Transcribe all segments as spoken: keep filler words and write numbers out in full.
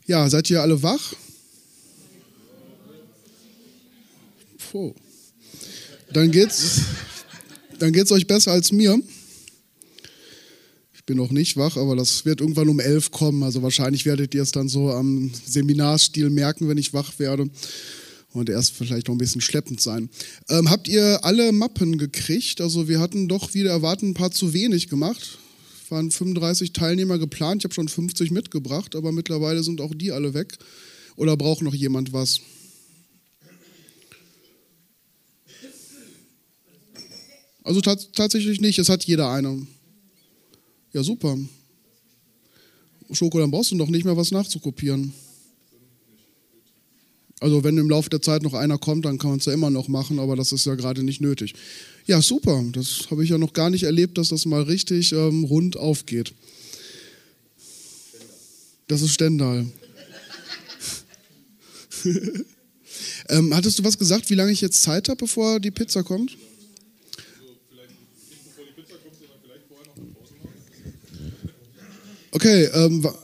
Ja, seid ihr alle wach? Puh. Dann geht's, dann geht's euch besser als mir. Ich bin noch nicht wach, aber das wird irgendwann um elf kommen. Also wahrscheinlich werdet ihr es dann so am Seminarstil merken, wenn ich wach werde. Und erst vielleicht noch ein bisschen schleppend sein. Ähm, habt ihr alle Mappen gekriegt? Also wir hatten doch wieder erwarten ein paar zu wenig gemacht. Es waren fünfunddreißig Teilnehmer geplant. Ich habe schon fünfzig mitgebracht, aber mittlerweile sind auch die alle weg. Oder braucht noch jemand was? Also tats- tatsächlich nicht, es hat jeder eine. Ja, super. Schoko, dann brauchst du noch nicht mehr was nachzukopieren. Also wenn im Laufe der Zeit noch einer kommt, dann kann man es ja immer noch machen, aber das ist ja gerade nicht nötig. Ja, super. Das habe ich ja noch gar nicht erlebt, dass das mal richtig ähm, rund aufgeht. Das ist Stendal. ähm, hattest du was gesagt, wie lange ich jetzt Zeit habe, bevor die Pizza kommt? Okay, ähm, wa-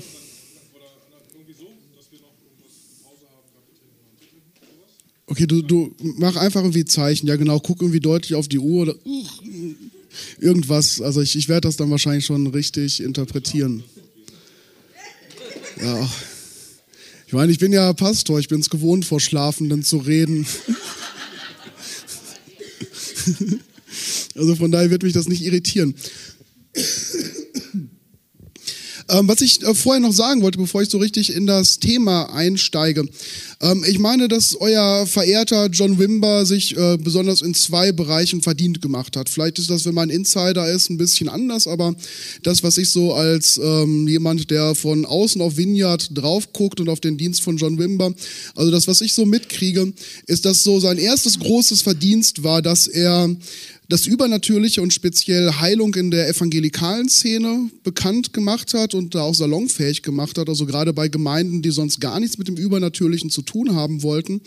okay, du, du mach einfach irgendwie Zeichen, ja genau, guck irgendwie deutlich auf die Uhr oder irgendwas. Also ich, ich werde das dann wahrscheinlich schon richtig interpretieren. Ja, ich meine, ich bin ja Pastor, ich bin es gewohnt, vor Schlafenden zu reden. Also von daher wird mich das nicht irritieren. Ähm, was ich äh, vorher noch sagen wollte, bevor ich so richtig in das Thema einsteige. Ähm, ich meine, dass euer verehrter John Wimber sich äh, besonders in zwei Bereichen verdient gemacht hat. Vielleicht ist das, wenn man Insider ist, ein bisschen anders, aber das, was ich so als ähm, jemand, der von außen auf Vineyard drauf guckt und auf den Dienst von John Wimber, also das, was ich so mitkriege, ist, dass so sein erstes großes Verdienst war, dass er das Übernatürliche und speziell Heilung in der evangelikalen Szene bekannt gemacht hat und da auch salonfähig gemacht hat, also gerade bei Gemeinden, die sonst gar nichts mit dem Übernatürlichen zu tun haben wollten.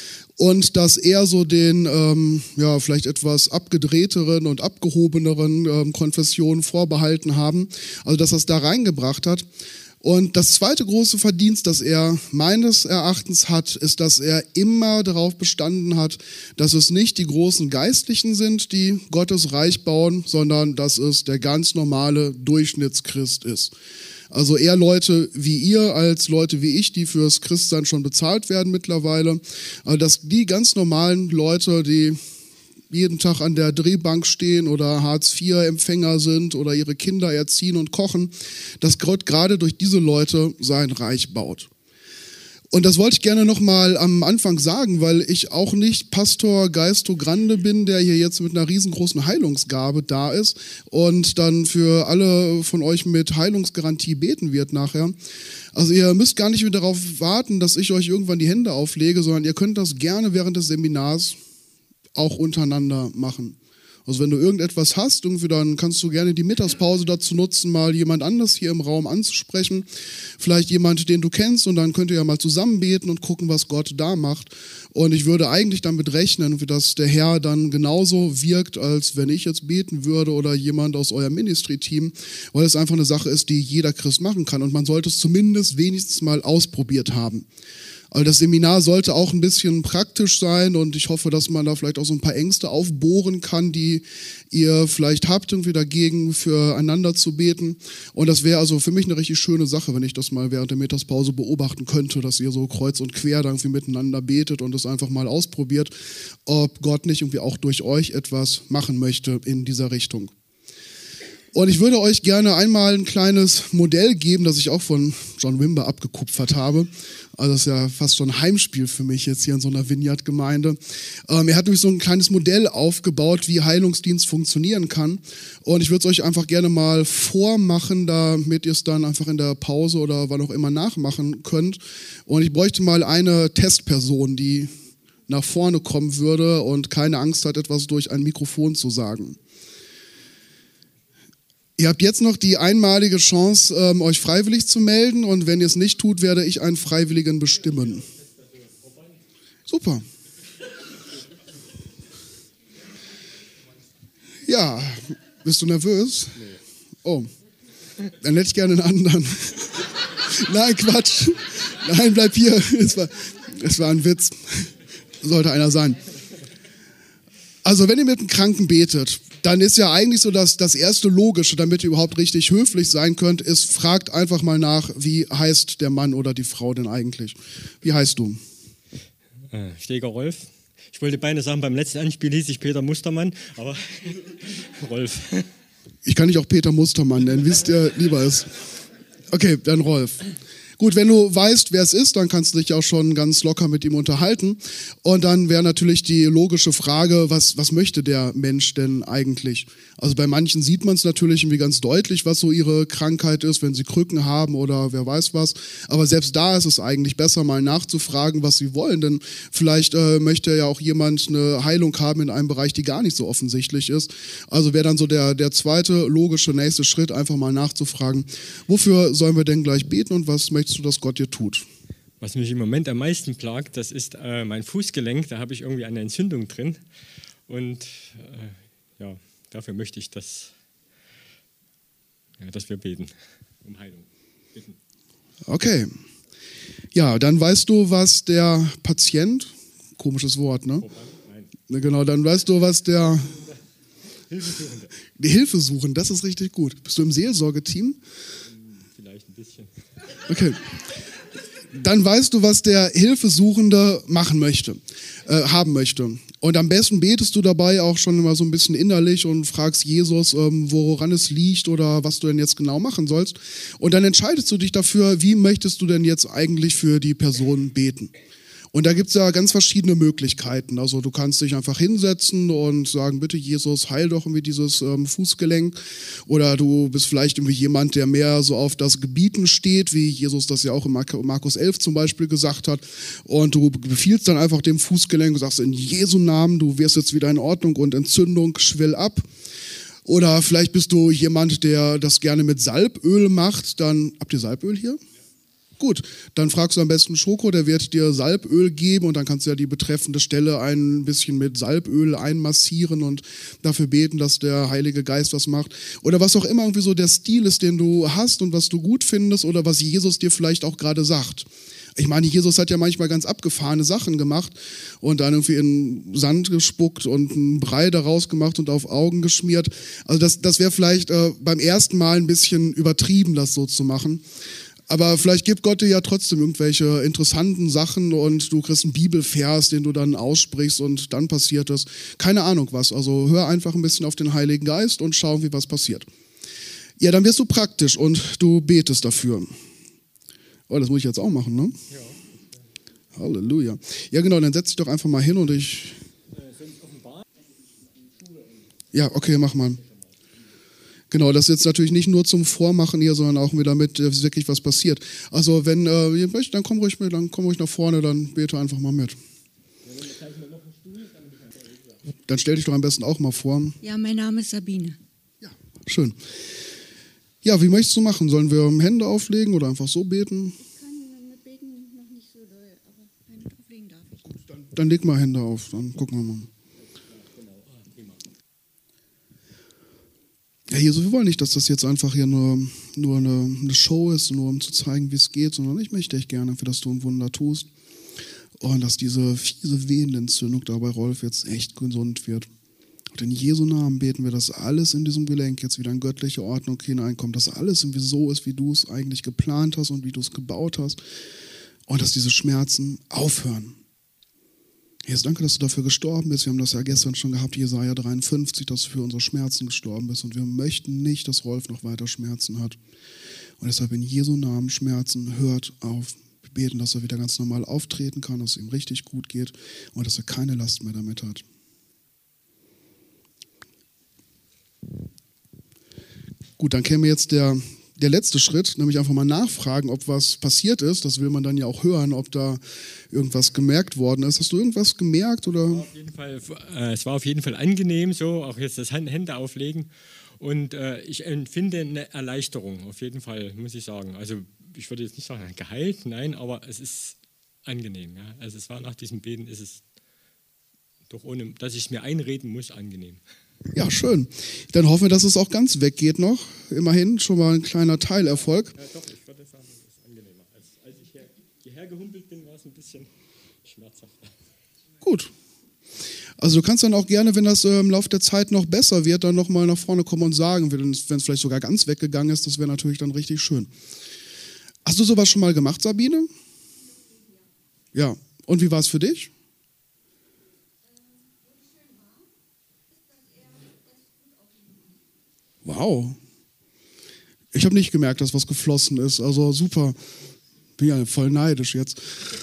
Und dass er so den, ähm, ja, vielleicht etwas abgedrehteren und abgehobeneren ähm, Konfessionen vorbehalten haben, also dass er es da reingebracht hat. Und das zweite große Verdienst, das er meines Erachtens hat, ist, dass er immer darauf bestanden hat, dass es nicht die großen Geistlichen sind, die Gottes Reich bauen, sondern dass es der ganz normale Durchschnittschrist ist. Also eher Leute wie ihr als Leute wie ich, die fürs Christsein schon bezahlt werden mittlerweile. Also dass die ganz normalen Leute, die jeden Tag an der Drehbank stehen oder Hartz vier Empfänger sind oder ihre Kinder erziehen und kochen, dass Gott gerade durch diese Leute sein Reich baut. Und das wollte ich gerne nochmal am Anfang sagen, weil ich auch nicht Pastor Geistro Grande bin, der hier jetzt mit einer riesengroßen Heilungsgabe da ist und dann für alle von euch mit Heilungsgarantie beten wird nachher. Also ihr müsst gar nicht mehr darauf warten, dass ich euch irgendwann die Hände auflege, sondern ihr könnt das gerne während des Seminars auch untereinander machen. Also wenn du irgendetwas hast, irgendwie, dann kannst du gerne die Mittagspause dazu nutzen, mal jemand anders hier im Raum anzusprechen. Vielleicht jemand, den du kennst, und dann könnt ihr ja mal zusammen beten und gucken, was Gott da macht. Und ich würde eigentlich damit rechnen, dass der Herr dann genauso wirkt, als wenn ich jetzt beten würde oder jemand aus eurem Ministry-Team, weil es einfach eine Sache ist, die jeder Christ machen kann. Und man sollte es zumindest wenigstens mal ausprobiert haben. Also das Seminar sollte auch ein bisschen praktisch sein und ich hoffe, dass man da vielleicht auch so ein paar Ängste aufbohren kann, die ihr vielleicht habt, irgendwie dagegen füreinander zu beten. Und das wäre also für mich eine richtig schöne Sache, wenn ich das mal während der Mittagspause beobachten könnte, dass ihr so kreuz und quer da irgendwie miteinander betet und es einfach mal ausprobiert, ob Gott nicht irgendwie auch durch euch etwas machen möchte in dieser Richtung. Und ich würde euch gerne einmal ein kleines Modell geben, das ich auch von John Wimber abgekupfert habe. Also das ist ja fast schon ein Heimspiel für mich jetzt hier in so einer Vineyard-Gemeinde. Ähm, er hat nämlich so ein kleines Modell aufgebaut, wie Heilungsdienst funktionieren kann. Und ich würde es euch einfach gerne mal vormachen, damit ihr es dann einfach in der Pause oder wann auch immer nachmachen könnt. Und ich bräuchte mal eine Testperson, die nach vorne kommen würde und keine Angst hat, etwas durch ein Mikrofon zu sagen. Ihr habt jetzt noch die einmalige Chance, ähm, euch freiwillig zu melden und wenn ihr es nicht tut, werde ich einen Freiwilligen bestimmen. Super. Ja, bist du nervös? Oh, dann hätte ich gerne einen anderen. Nein, Quatsch. Nein, bleib hier. Es war, es war ein Witz. Sollte einer sein. Also wenn ihr mit einem Kranken betet, dann ist ja eigentlich so, dass das erste Logische, damit ihr überhaupt richtig höflich sein könnt, ist, fragt einfach mal nach, wie heißt der Mann oder die Frau denn eigentlich? Wie heißt du? Äh, Steger Rolf. Ich wollte beinahe sagen, beim letzten Anspiel hieß ich Peter Mustermann, aber Rolf. Ich kann dich auch Peter Mustermann nennen, wisst ihr, lieber ist. Okay, dann Rolf. Gut, wenn du weißt, wer es ist, dann kannst du dich auch schon ganz locker mit ihm unterhalten. Und dann wäre natürlich die logische Frage, was, was möchte der Mensch denn eigentlich? Also bei manchen sieht man es natürlich irgendwie ganz deutlich, was so ihre Krankheit ist, wenn sie Krücken haben oder wer weiß was. Aber selbst da ist es eigentlich besser, mal nachzufragen, was sie wollen. Denn vielleicht äh, möchte ja auch jemand eine Heilung haben in einem Bereich, die gar nicht so offensichtlich ist. Also wäre dann so der, der zweite logische nächste Schritt, einfach mal nachzufragen, wofür sollen wir denn gleich beten und was möchtest du, dass Gott dir tut? Was mich im Moment am meisten plagt, das ist äh, mein Fußgelenk. Da habe ich irgendwie eine Entzündung drin. Und äh, ja, dafür möchte ich, dass, ja, dass wir beten, um Heilung. Bitten. Okay. Ja, dann weißt du, was der Patient, komisches Wort, ne? Nein. Genau, dann weißt du, was der Hilfesuchende. Die Hilfe suchen, das ist richtig gut. Bist du im Seelsorgeteam? Vielleicht ein bisschen. Okay. Dann weißt du, was der Hilfesuchende machen möchte, äh, haben möchte. Und am besten betest du dabei auch schon immer so ein bisschen innerlich und fragst Jesus, ähm, woran es liegt oder was du denn jetzt genau machen sollst. Und dann entscheidest du dich dafür, wie möchtest du denn jetzt eigentlich für die Person beten. Und da gibt es ja ganz verschiedene Möglichkeiten. Also du kannst dich einfach hinsetzen und sagen, bitte Jesus, heil doch irgendwie dieses ähm, Fußgelenk. Oder du bist vielleicht irgendwie jemand, der mehr so auf das Gebieten steht, wie Jesus das ja auch in Markus elf zum Beispiel gesagt hat. Und du befiehlst dann einfach dem Fußgelenk und sagst in Jesu Namen, du wirst jetzt wieder in Ordnung und Entzündung schwill ab. Oder vielleicht bist du jemand, der das gerne mit Salböl macht. Dann, habt ihr Salböl hier? Gut, dann fragst du am besten Schoko, der wird dir Salböl geben und dann kannst du ja die betreffende Stelle ein bisschen mit Salböl einmassieren und dafür beten, dass der Heilige Geist was macht. Oder was auch immer irgendwie so der Stil ist, den du hast und was du gut findest oder was Jesus dir vielleicht auch gerade sagt. Ich meine, Jesus hat ja manchmal ganz abgefahrene Sachen gemacht und dann irgendwie in Sand gespuckt und einen Brei daraus gemacht und auf Augen geschmiert. Also das, das wäre vielleicht äh, beim ersten Mal ein bisschen übertrieben, das so zu machen. Aber vielleicht gibt Gott dir ja trotzdem irgendwelche interessanten Sachen und du kriegst einen Bibelvers, den du dann aussprichst und dann passiert es. Keine Ahnung was. Also hör einfach ein bisschen auf den Heiligen Geist und schau, wie was passiert. Ja, dann wirst du praktisch und du betest dafür. Oh, das muss ich jetzt auch machen, ne? Ja. Halleluja. Ja, genau, dann setz dich doch einfach mal hin und ich... Ja, okay, mach mal. Genau, das ist jetzt natürlich nicht nur zum Vormachen hier, sondern auch wieder mit, dass wirklich was passiert. Also wenn äh, ihr möchtet, dann komm ruhig mit, dann komm ruhig nach vorne, dann bete einfach mal mit. Dann stell dich doch am besten auch mal vor. Ja, mein Name ist Sabine. Ja, schön. Ja, wie möchtest du machen? Sollen wir Hände auflegen oder einfach so beten? Ich kann mit Beten noch nicht so doll, aber Hände auflegen darf ich. Dann, dann leg mal Hände auf, dann gucken wir mal. Ja, Jesus, wir wollen nicht, dass das jetzt einfach hier nur, nur eine, eine Show ist, nur um zu zeigen, wie es geht, sondern ich möchte echt gerne, für dass du ein Wunder tust und dass diese fiese Venenentzündung da bei Rolf jetzt echt gesund wird. Und in Jesu Namen beten wir, dass alles in diesem Gelenk jetzt wieder in göttliche Ordnung hineinkommt, dass alles irgendwie so ist, wie du es eigentlich geplant hast und wie du es gebaut hast und dass diese Schmerzen aufhören. Jesus, danke, dass du dafür gestorben bist. Wir haben das ja gestern schon gehabt, Jesaja dreiundfünfzig, dass du für unsere Schmerzen gestorben bist. Und wir möchten nicht, dass Rolf noch weiter Schmerzen hat. Und deshalb in Jesu Namen Schmerzen, hört auf. Wir beten, dass er wieder ganz normal auftreten kann, dass es ihm richtig gut geht und dass er keine Last mehr damit hat. Gut, dann käme jetzt der... Der letzte Schritt, nämlich einfach mal nachfragen, ob was passiert ist. Das will man dann ja auch hören, ob da irgendwas gemerkt worden ist. Hast du irgendwas gemerkt? Oder? Auf jeden Fall, äh, es war auf jeden Fall angenehm, so auch jetzt das Hände auflegen. Und äh, ich empfinde eine Erleichterung, auf jeden Fall, muss ich sagen. Also ich würde jetzt nicht sagen, geheilt, nein, aber es ist angenehm. Ja? Also es war nach diesem Beten, ist es doch ohne, dass ich es mir einreden muss, angenehm. Ja, schön. Dann hoffen wir, dass es auch ganz weggeht noch. Immerhin schon mal ein kleiner Teilerfolg. Ja, doch, ich würde sagen, das ist angenehm. hierher gehumpelt bin, war es ein bisschen schmerzhaft. Gut. Also du kannst dann auch gerne, wenn das äh, im Laufe der Zeit noch besser wird, dann nochmal nach vorne kommen und sagen, wenn es vielleicht sogar ganz weggegangen ist, das wäre natürlich dann richtig schön. Hast du sowas schon mal gemacht, Sabine? Ja. Und wie war es für dich? Wow. Ich habe nicht gemerkt, dass was geflossen ist. Also super. Bin ja voll neidisch jetzt.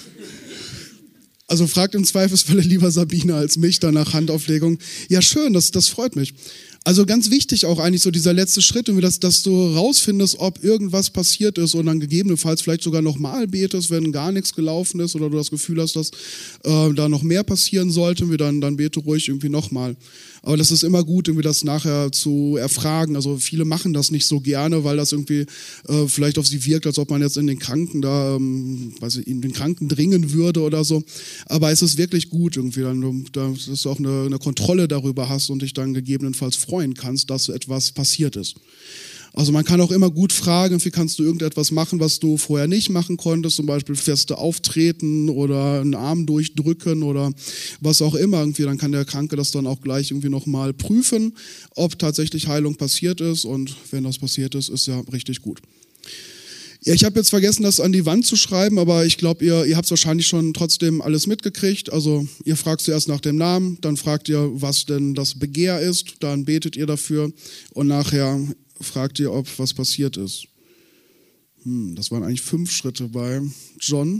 Also fragt im Zweifelsfalle lieber Sabine als mich dann nach Handauflegung. Ja, schön, das, das freut mich. Also ganz wichtig auch eigentlich so dieser letzte Schritt, dass, dass du rausfindest, ob irgendwas passiert ist und dann gegebenenfalls vielleicht sogar nochmal betest, wenn gar nichts gelaufen ist oder du das Gefühl hast, dass äh, da noch mehr passieren sollte, dann, dann bete ruhig irgendwie nochmal. Aber das ist immer gut, irgendwie das nachher zu erfragen. Also viele machen das nicht so gerne, weil das irgendwie äh, vielleicht auf sie wirkt, als ob man jetzt in den Kranken da, ähm, weiß ich, in den Kranken dringen würde oder so. Aber es ist wirklich gut irgendwie, dann, dass du auch eine, eine Kontrolle darüber hast und dich dann gegebenenfalls freuen kannst, dass etwas passiert ist. Also man kann auch immer gut fragen, wie kannst du irgendetwas machen, was du vorher nicht machen konntest, zum Beispiel feste auftreten oder einen Arm durchdrücken oder was auch immer irgendwie. Dann kann der Kranke das dann auch gleich irgendwie nochmal prüfen, ob tatsächlich Heilung passiert ist, und wenn das passiert ist, ist ja richtig gut. Ja, ich habe jetzt vergessen, das an die Wand zu schreiben, aber ich glaube, ihr, ihr habt es wahrscheinlich schon trotzdem alles mitgekriegt. Also ihr fragt zuerst nach dem Namen, dann fragt ihr, was denn das Begehr ist, dann betet ihr dafür und nachher fragt ihr, ob was passiert ist. Hm, das waren eigentlich fünf Schritte bei John.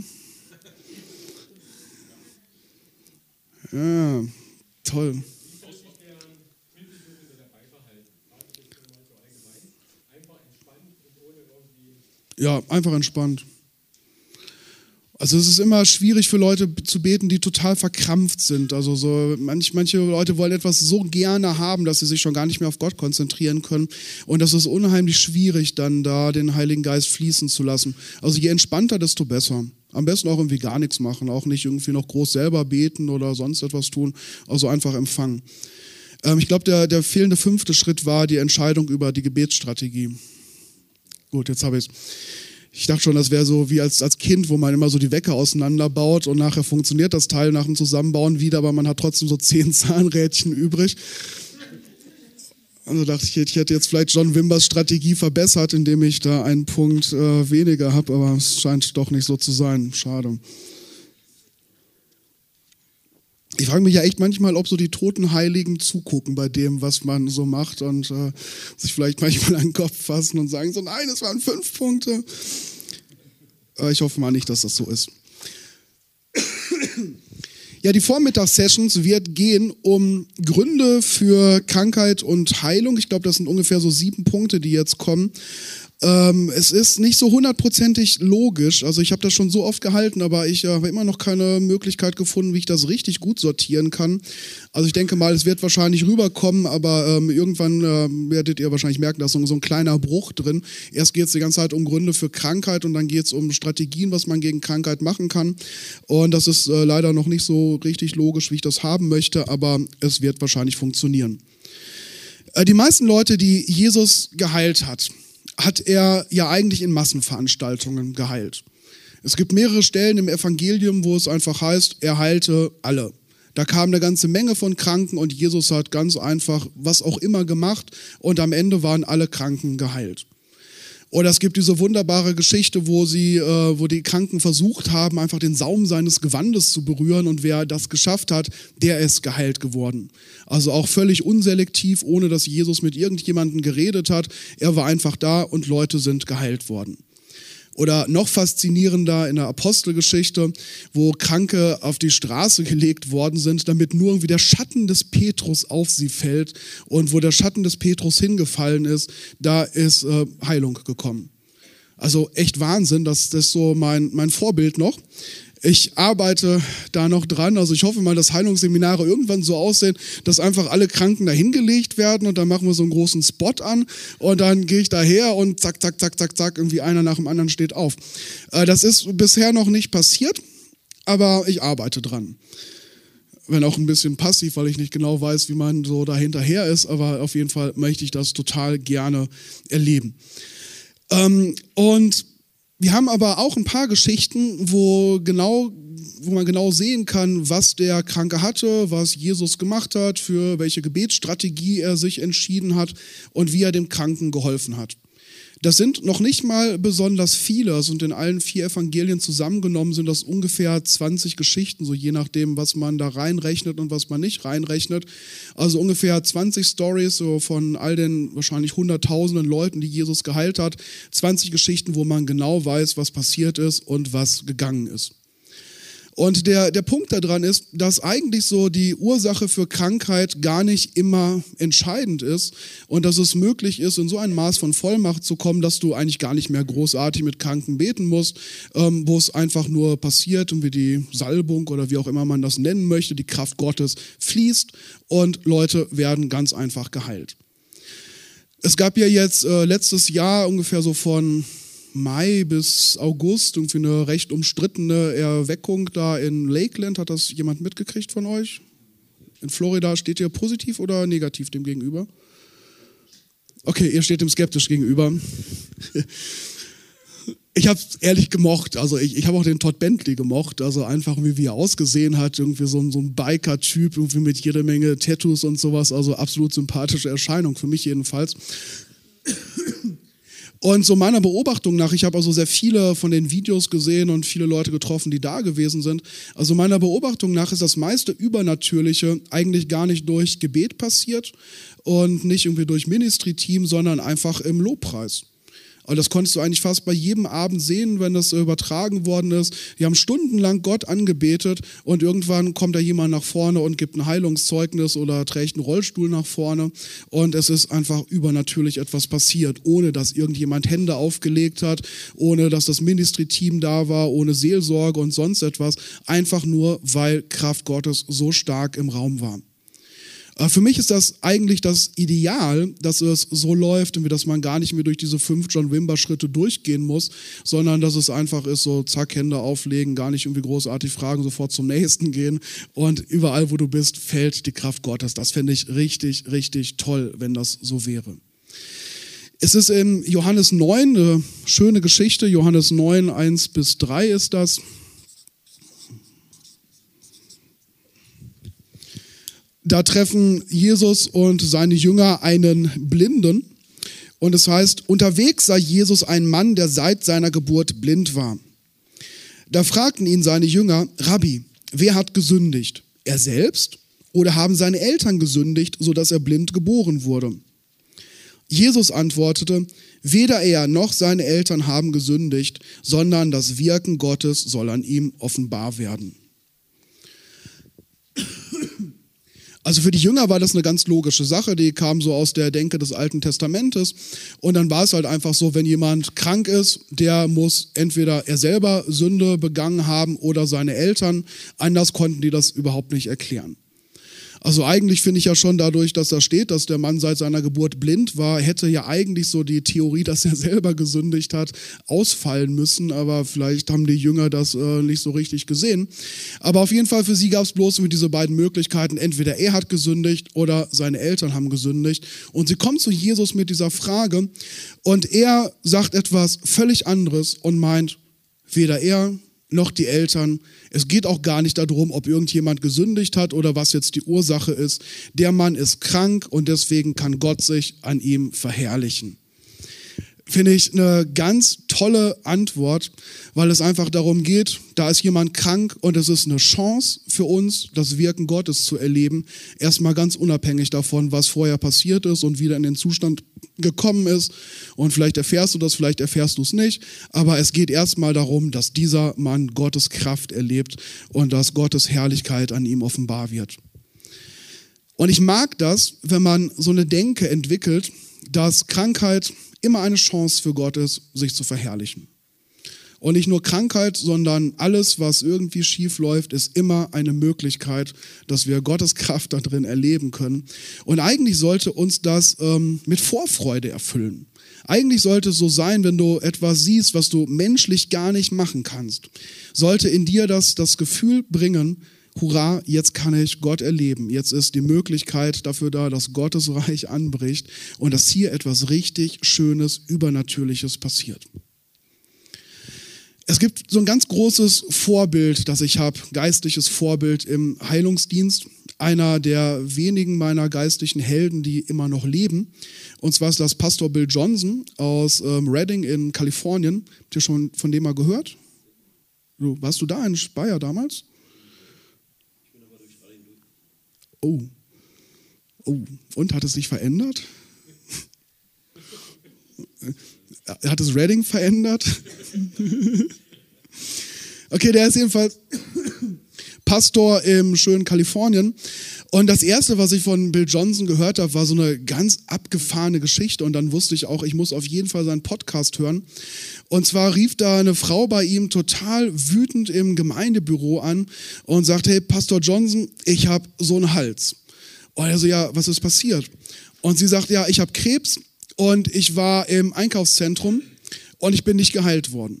Ja, toll. Ja, einfach entspannt. Also es ist immer schwierig für Leute zu beten, die total verkrampft sind. Also so manch, manche Leute wollen etwas so gerne haben, dass sie sich schon gar nicht mehr auf Gott konzentrieren können. Und das ist unheimlich schwierig, dann da den Heiligen Geist fließen zu lassen. Also je entspannter, desto besser. Am besten auch irgendwie gar nichts machen, auch nicht irgendwie noch groß selber beten oder sonst etwas tun. Also einfach empfangen. Ähm, ich glaube, der, der fehlende fünfte Schritt war die Entscheidung über die Gebetsstrategie. Gut, jetzt habe ich es. Ich dachte schon, das wäre so wie als, als Kind, wo man immer so die Wecker auseinanderbaut und nachher funktioniert das Teil nach dem Zusammenbauen wieder, aber man hat trotzdem so zehn Zahnrädchen übrig. Also dachte ich, ich hätte jetzt vielleicht John Wimbers Strategie verbessert, indem ich da einen Punkt äh, weniger habe, aber es scheint doch nicht so zu sein. Schade. Ich frage mich ja echt manchmal, ob so die toten Heiligen zugucken bei dem, was man so macht und äh, sich vielleicht manchmal an den Kopf fassen und sagen so, nein, es waren fünf Punkte. Äh, ich hoffe mal nicht, dass das so ist. Ja, die Vormittagssessions wird gehen um Gründe für Krankheit und Heilung. Ich glaube, das sind ungefähr so sieben Punkte, die jetzt kommen. Ähm, es ist nicht so hundertprozentig logisch. Also ich habe das schon so oft gehalten, aber ich äh, habe immer noch keine Möglichkeit gefunden, wie ich das richtig gut sortieren kann. Also ich denke mal, es wird wahrscheinlich rüberkommen, aber ähm, irgendwann äh, werdet ihr wahrscheinlich merken, da ist so, so ein kleiner Bruch drin. Erst geht es die ganze Zeit um Gründe für Krankheit und dann geht es um Strategien, was man gegen Krankheit machen kann. Und das ist äh, leider noch nicht so richtig logisch, wie ich das haben möchte, aber es wird wahrscheinlich funktionieren. Äh, die meisten Leute, die Jesus geheilt hat, hat er ja eigentlich in Massenveranstaltungen geheilt. Es gibt mehrere Stellen im Evangelium, wo es einfach heißt, er heilte alle. Da kam eine ganze Menge von Kranken und Jesus hat ganz einfach was auch immer gemacht und am Ende waren alle Kranken geheilt. Oder es gibt diese wunderbare Geschichte, wo sie, äh, wo die Kranken versucht haben, einfach den Saum seines Gewandes zu berühren und wer das geschafft hat, der ist geheilt geworden. Also auch völlig unselektiv, ohne dass Jesus mit irgendjemandem geredet hat. Er war einfach da und Leute sind geheilt worden. Oder noch faszinierender in der Apostelgeschichte, wo Kranke auf die Straße gelegt worden sind, damit nur irgendwie der Schatten des Petrus auf sie fällt. Und wo der Schatten des Petrus hingefallen ist, da ist äh, Heilung gekommen. Also echt Wahnsinn, das, das ist so mein, mein Vorbild noch. Ich arbeite da noch dran, also ich hoffe mal, dass Heilungsseminare irgendwann so aussehen, dass einfach alle Kranken da hingelegt werden und dann machen wir so einen großen Spot an und dann gehe ich daher und zack, zack, zack, zack, zack, irgendwie einer nach dem anderen steht auf. Das ist bisher noch nicht passiert, aber ich arbeite dran. Wenn auch ein bisschen passiv, weil ich nicht genau weiß, wie man so da hinterher ist, aber auf jeden Fall möchte ich das total gerne erleben. Und Wir haben aber auch ein paar Geschichten, wo genau, wo man genau sehen kann, was der Kranke hatte, was Jesus gemacht hat, für welche Gebetsstrategie er sich entschieden hat und wie er dem Kranken geholfen hat. Das sind noch nicht mal besonders viele, also in allen vier Evangelien zusammengenommen sind das ungefähr zwanzig Geschichten, so je nachdem, was man da reinrechnet und was man nicht reinrechnet. Also ungefähr zwanzig Stories so von all den wahrscheinlich hunderttausenden Leuten, die Jesus geheilt hat. zwanzig Geschichten, wo man genau weiß, was passiert ist und was gegangen ist. Und der, der Punkt daran ist, dass eigentlich so die Ursache für Krankheit gar nicht immer entscheidend ist und dass es möglich ist, in so ein Maß von Vollmacht zu kommen, dass du eigentlich gar nicht mehr großartig mit Kranken beten musst, ähm, wo es einfach nur passiert und wie die Salbung oder wie auch immer man das nennen möchte, die Kraft Gottes fließt und Leute werden ganz einfach geheilt. Es gab ja jetzt äh, letztes Jahr ungefähr so von Mai bis August irgendwie eine recht umstrittene Erweckung da in Lakeland. Hat das jemand mitgekriegt von euch? In Florida steht ihr positiv oder negativ dem gegenüber? Okay, ihr steht dem skeptisch gegenüber. Ich habe es ehrlich gemocht, also ich, ich habe auch den Todd Bentley gemocht, also einfach wie er ausgesehen hat, irgendwie so ein, so ein Biker-Typ, irgendwie mit jeder Menge Tattoos und sowas, also absolut sympathische Erscheinung, für mich jedenfalls. Und so meiner Beobachtung nach, ich habe also sehr viele von den Videos gesehen und viele Leute getroffen, die da gewesen sind. Also meiner Beobachtung nach ist das meiste Übernatürliche eigentlich gar nicht durch Gebet passiert und nicht irgendwie durch Ministry-Team, sondern einfach im Lobpreis. Und das konntest du eigentlich fast bei jedem Abend sehen, wenn das übertragen worden ist. Die haben stundenlang Gott angebetet und irgendwann kommt da jemand nach vorne und gibt ein Heilungszeugnis oder trägt einen Rollstuhl nach vorne und es ist einfach übernatürlich etwas passiert, ohne dass irgendjemand Hände aufgelegt hat, ohne dass das Ministry-Team da war, ohne Seelsorge und sonst etwas. Einfach nur, weil Kraft Gottes so stark im Raum war. Für mich ist das eigentlich das Ideal, dass es so läuft, dass man gar nicht mehr durch diese fünf John Wimber-Schritte durchgehen muss, sondern dass es einfach ist, so zack, Hände auflegen, gar nicht irgendwie großartig fragen, sofort zum Nächsten gehen und überall, wo du bist, fällt die Kraft Gottes. Das fände ich richtig, richtig toll, wenn das so wäre. Es ist in Johannes neun, eine schöne Geschichte, Johannes neun, eins bis drei ist das. Da treffen Jesus und seine Jünger einen Blinden und es heißt, unterwegs sah Jesus einen Mann, der seit seiner Geburt blind war. Da fragten ihn seine Jünger, Rabbi, wer hat gesündigt? Er selbst oder haben seine Eltern gesündigt, sodass er blind geboren wurde? Jesus antwortete, weder er noch seine Eltern haben gesündigt, sondern das Wirken Gottes soll an ihm offenbar werden. Also für die Jünger war das eine ganz logische Sache, die kam so aus der Denke des Alten Testamentes und dann war es halt einfach so, wenn jemand krank ist, der muss entweder er selber Sünde begangen haben oder seine Eltern, anders konnten die das überhaupt nicht erklären. Also eigentlich finde ich ja schon dadurch, dass da steht, dass der Mann seit seiner Geburt blind war, hätte ja eigentlich so die Theorie, dass er selber gesündigt hat, ausfallen müssen. Aber vielleicht haben die Jünger das äh, nicht so richtig gesehen. Aber auf jeden Fall für sie gab es bloß diese beiden Möglichkeiten. Entweder er hat gesündigt oder seine Eltern haben gesündigt. Und sie kommen zu Jesus mit dieser Frage und er sagt etwas völlig anderes und meint, weder er noch die Eltern. Es geht auch gar nicht darum, ob irgendjemand gesündigt hat oder was jetzt die Ursache ist. Der Mann ist krank und deswegen kann Gott sich an ihm verherrlichen. Finde ich eine ganz tolle Antwort, weil es einfach darum geht, da ist jemand krank und es ist eine Chance für uns, das Wirken Gottes zu erleben. Erstmal ganz unabhängig davon, was vorher passiert ist und wie er in den Zustand gekommen ist. Und vielleicht erfährst du das, vielleicht erfährst du es nicht. Aber es geht erstmal darum, dass dieser Mann Gottes Kraft erlebt und dass Gottes Herrlichkeit an ihm offenbar wird. Und ich mag das, wenn man so eine Denke entwickelt, dass Krankheit immer eine Chance für Gott ist, sich zu verherrlichen. Und nicht nur Krankheit, sondern alles, was irgendwie schief läuft, ist immer eine Möglichkeit, dass wir Gottes Kraft da drin erleben können. Und eigentlich sollte uns das ähm, mit Vorfreude erfüllen. Eigentlich sollte es so sein, wenn du etwas siehst, was du menschlich gar nicht machen kannst, sollte in dir das, das Gefühl bringen, hurra, jetzt kann ich Gott erleben. Jetzt ist die Möglichkeit dafür da, dass Gottes Reich anbricht und dass hier etwas richtig Schönes, Übernatürliches passiert. Es gibt so ein ganz großes Vorbild, das ich habe, geistliches Vorbild im Heilungsdienst. Einer der wenigen meiner geistlichen Helden, die immer noch leben. Und zwar ist das Pastor Bill Johnson aus ähm, Redding in Kalifornien. Habt ihr schon von dem mal gehört? Du, warst du da in Speyer damals? Oh. Oh. Und hat es sich verändert? Hat es Redding verändert? Okay, der ist jedenfalls Pastor im schönen Kalifornien. Und das Erste, was ich von Bill Johnson gehört habe, war so eine ganz abgefahrene Geschichte. Und dann wusste ich auch, ich muss auf jeden Fall seinen Podcast hören. Und zwar rief da eine Frau bei ihm total wütend im Gemeindebüro an und sagte, hey, Pastor Johnson, ich habe so einen Hals. Und er so, ja, was ist passiert? Und sie sagt, ja, ich habe Krebs und ich war im Einkaufszentrum und ich bin nicht geheilt worden.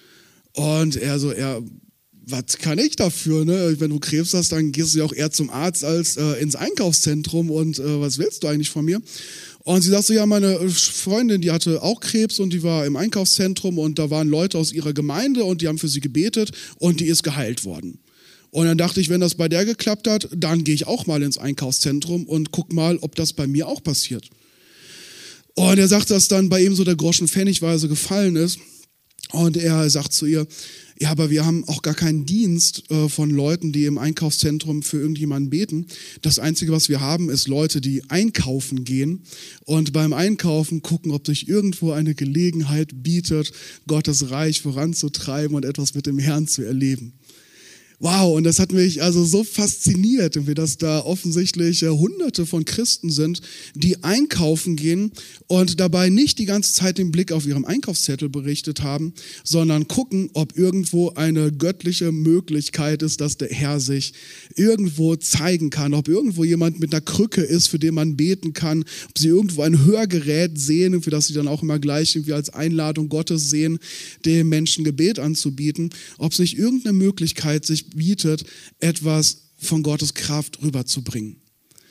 Und er so, ja, was kann ich dafür? Ne? Wenn du Krebs hast, dann gehst du ja auch eher zum Arzt als äh, ins Einkaufszentrum und äh, was willst du eigentlich von mir? Und sie sagt so, ja, meine Freundin, die hatte auch Krebs und die war im Einkaufszentrum und da waren Leute aus ihrer Gemeinde und die haben für sie gebetet und die ist geheilt worden. Und dann dachte ich, wenn das bei der geklappt hat, dann gehe ich auch mal ins Einkaufszentrum und guck mal, ob das bei mir auch passiert. Und er sagt, dass dann bei ihm so der Groschen pfennigweise gefallen ist. Und er sagt zu ihr, ja, aber wir haben auch gar keinen Dienst äh, von Leuten, die im Einkaufszentrum für irgendjemanden beten. Das Einzige, was wir haben, ist Leute, die einkaufen gehen und beim Einkaufen gucken, ob sich irgendwo eine Gelegenheit bietet, Gottes Reich voranzutreiben und etwas mit dem Herrn zu erleben. Wow, und das hat mich also so fasziniert, dass da offensichtlich äh, Hunderte von Christen sind, die einkaufen gehen und dabei nicht die ganze Zeit den Blick auf ihrem Einkaufszettel berichtet haben, sondern gucken, ob irgendwo eine göttliche Möglichkeit ist, dass der Herr sich irgendwo zeigen kann, ob irgendwo jemand mit einer Krücke ist, für den man beten kann, ob sie irgendwo ein Hörgerät sehen, für das sie dann auch immer gleich irgendwie als Einladung Gottes sehen, dem Menschen Gebet anzubieten, ob es nicht irgendeine Möglichkeit sich bietet, etwas von Gottes Kraft rüberzubringen.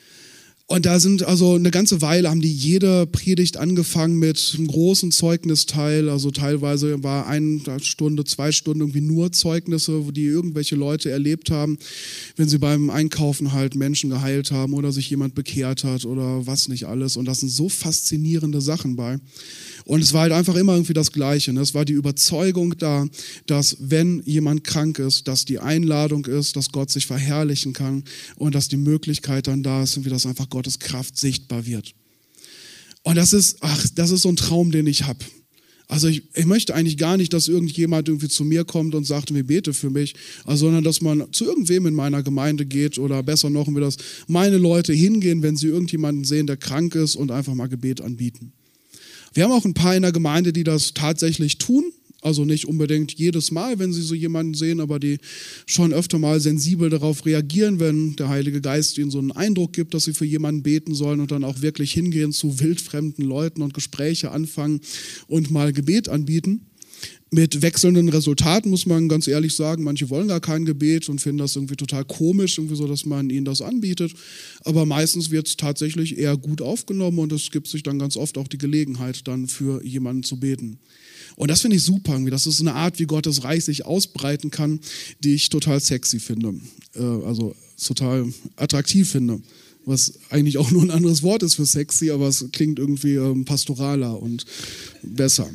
Und da sind also eine ganze Weile, haben die jede Predigt angefangen mit einem großen Zeugnisteil, also teilweise war eine Stunde, zwei Stunden irgendwie nur Zeugnisse, wo die irgendwelche Leute erlebt haben, wenn sie beim Einkaufen halt Menschen geheilt haben oder sich jemand bekehrt hat oder was nicht alles. Und das sind so faszinierende Sachen bei. Und es war halt einfach immer irgendwie das Gleiche. Ne? Es war die Überzeugung da, dass wenn jemand krank ist, dass die Einladung ist, dass Gott sich verherrlichen kann und dass die Möglichkeit dann da ist, wie das einfach Gottes Kraft sichtbar wird. Und das ist, ach, das ist so ein Traum, den ich habe. Also ich, ich möchte eigentlich gar nicht, dass irgendjemand irgendwie zu mir kommt und sagt, mir bete für mich, also, sondern dass man zu irgendwem in meiner Gemeinde geht oder besser noch, dass meine Leute hingehen, wenn sie irgendjemanden sehen, der krank ist und einfach mal Gebet anbieten. Wir haben auch ein paar in der Gemeinde, die das tatsächlich tun. Also nicht unbedingt jedes Mal, wenn sie so jemanden sehen, aber die schon öfter mal sensibel darauf reagieren, wenn der Heilige Geist ihnen so einen Eindruck gibt, dass sie für jemanden beten sollen und dann auch wirklich hingehen zu wildfremden Leuten und Gespräche anfangen und mal Gebet anbieten. Mit wechselnden Resultaten muss man ganz ehrlich sagen, manche wollen gar kein Gebet und finden das irgendwie total komisch, irgendwie so, dass man ihnen das anbietet. Aber meistens wird es tatsächlich eher gut aufgenommen und es gibt sich dann ganz oft auch die Gelegenheit, dann für jemanden zu beten. Und das finde ich super, irgendwie. Das ist eine Art, wie Gottes Reich sich ausbreiten kann, die ich total sexy finde, äh, also total attraktiv finde. Was eigentlich auch nur ein anderes Wort ist für sexy, aber es klingt irgendwie ähm, pastoraler und besser.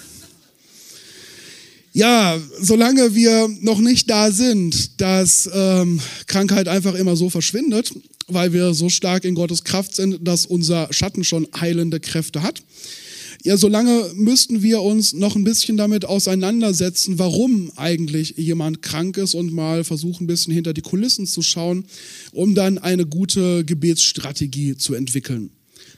Ja, solange wir noch nicht da sind, dass ähm, Krankheit einfach immer so verschwindet, weil wir so stark in Gottes Kraft sind, dass unser Schatten schon heilende Kräfte hat, ja, solange müssten wir uns noch ein bisschen damit auseinandersetzen, warum eigentlich jemand krank ist und mal versuchen, ein bisschen hinter die Kulissen zu schauen, um dann eine gute Gebetsstrategie zu entwickeln.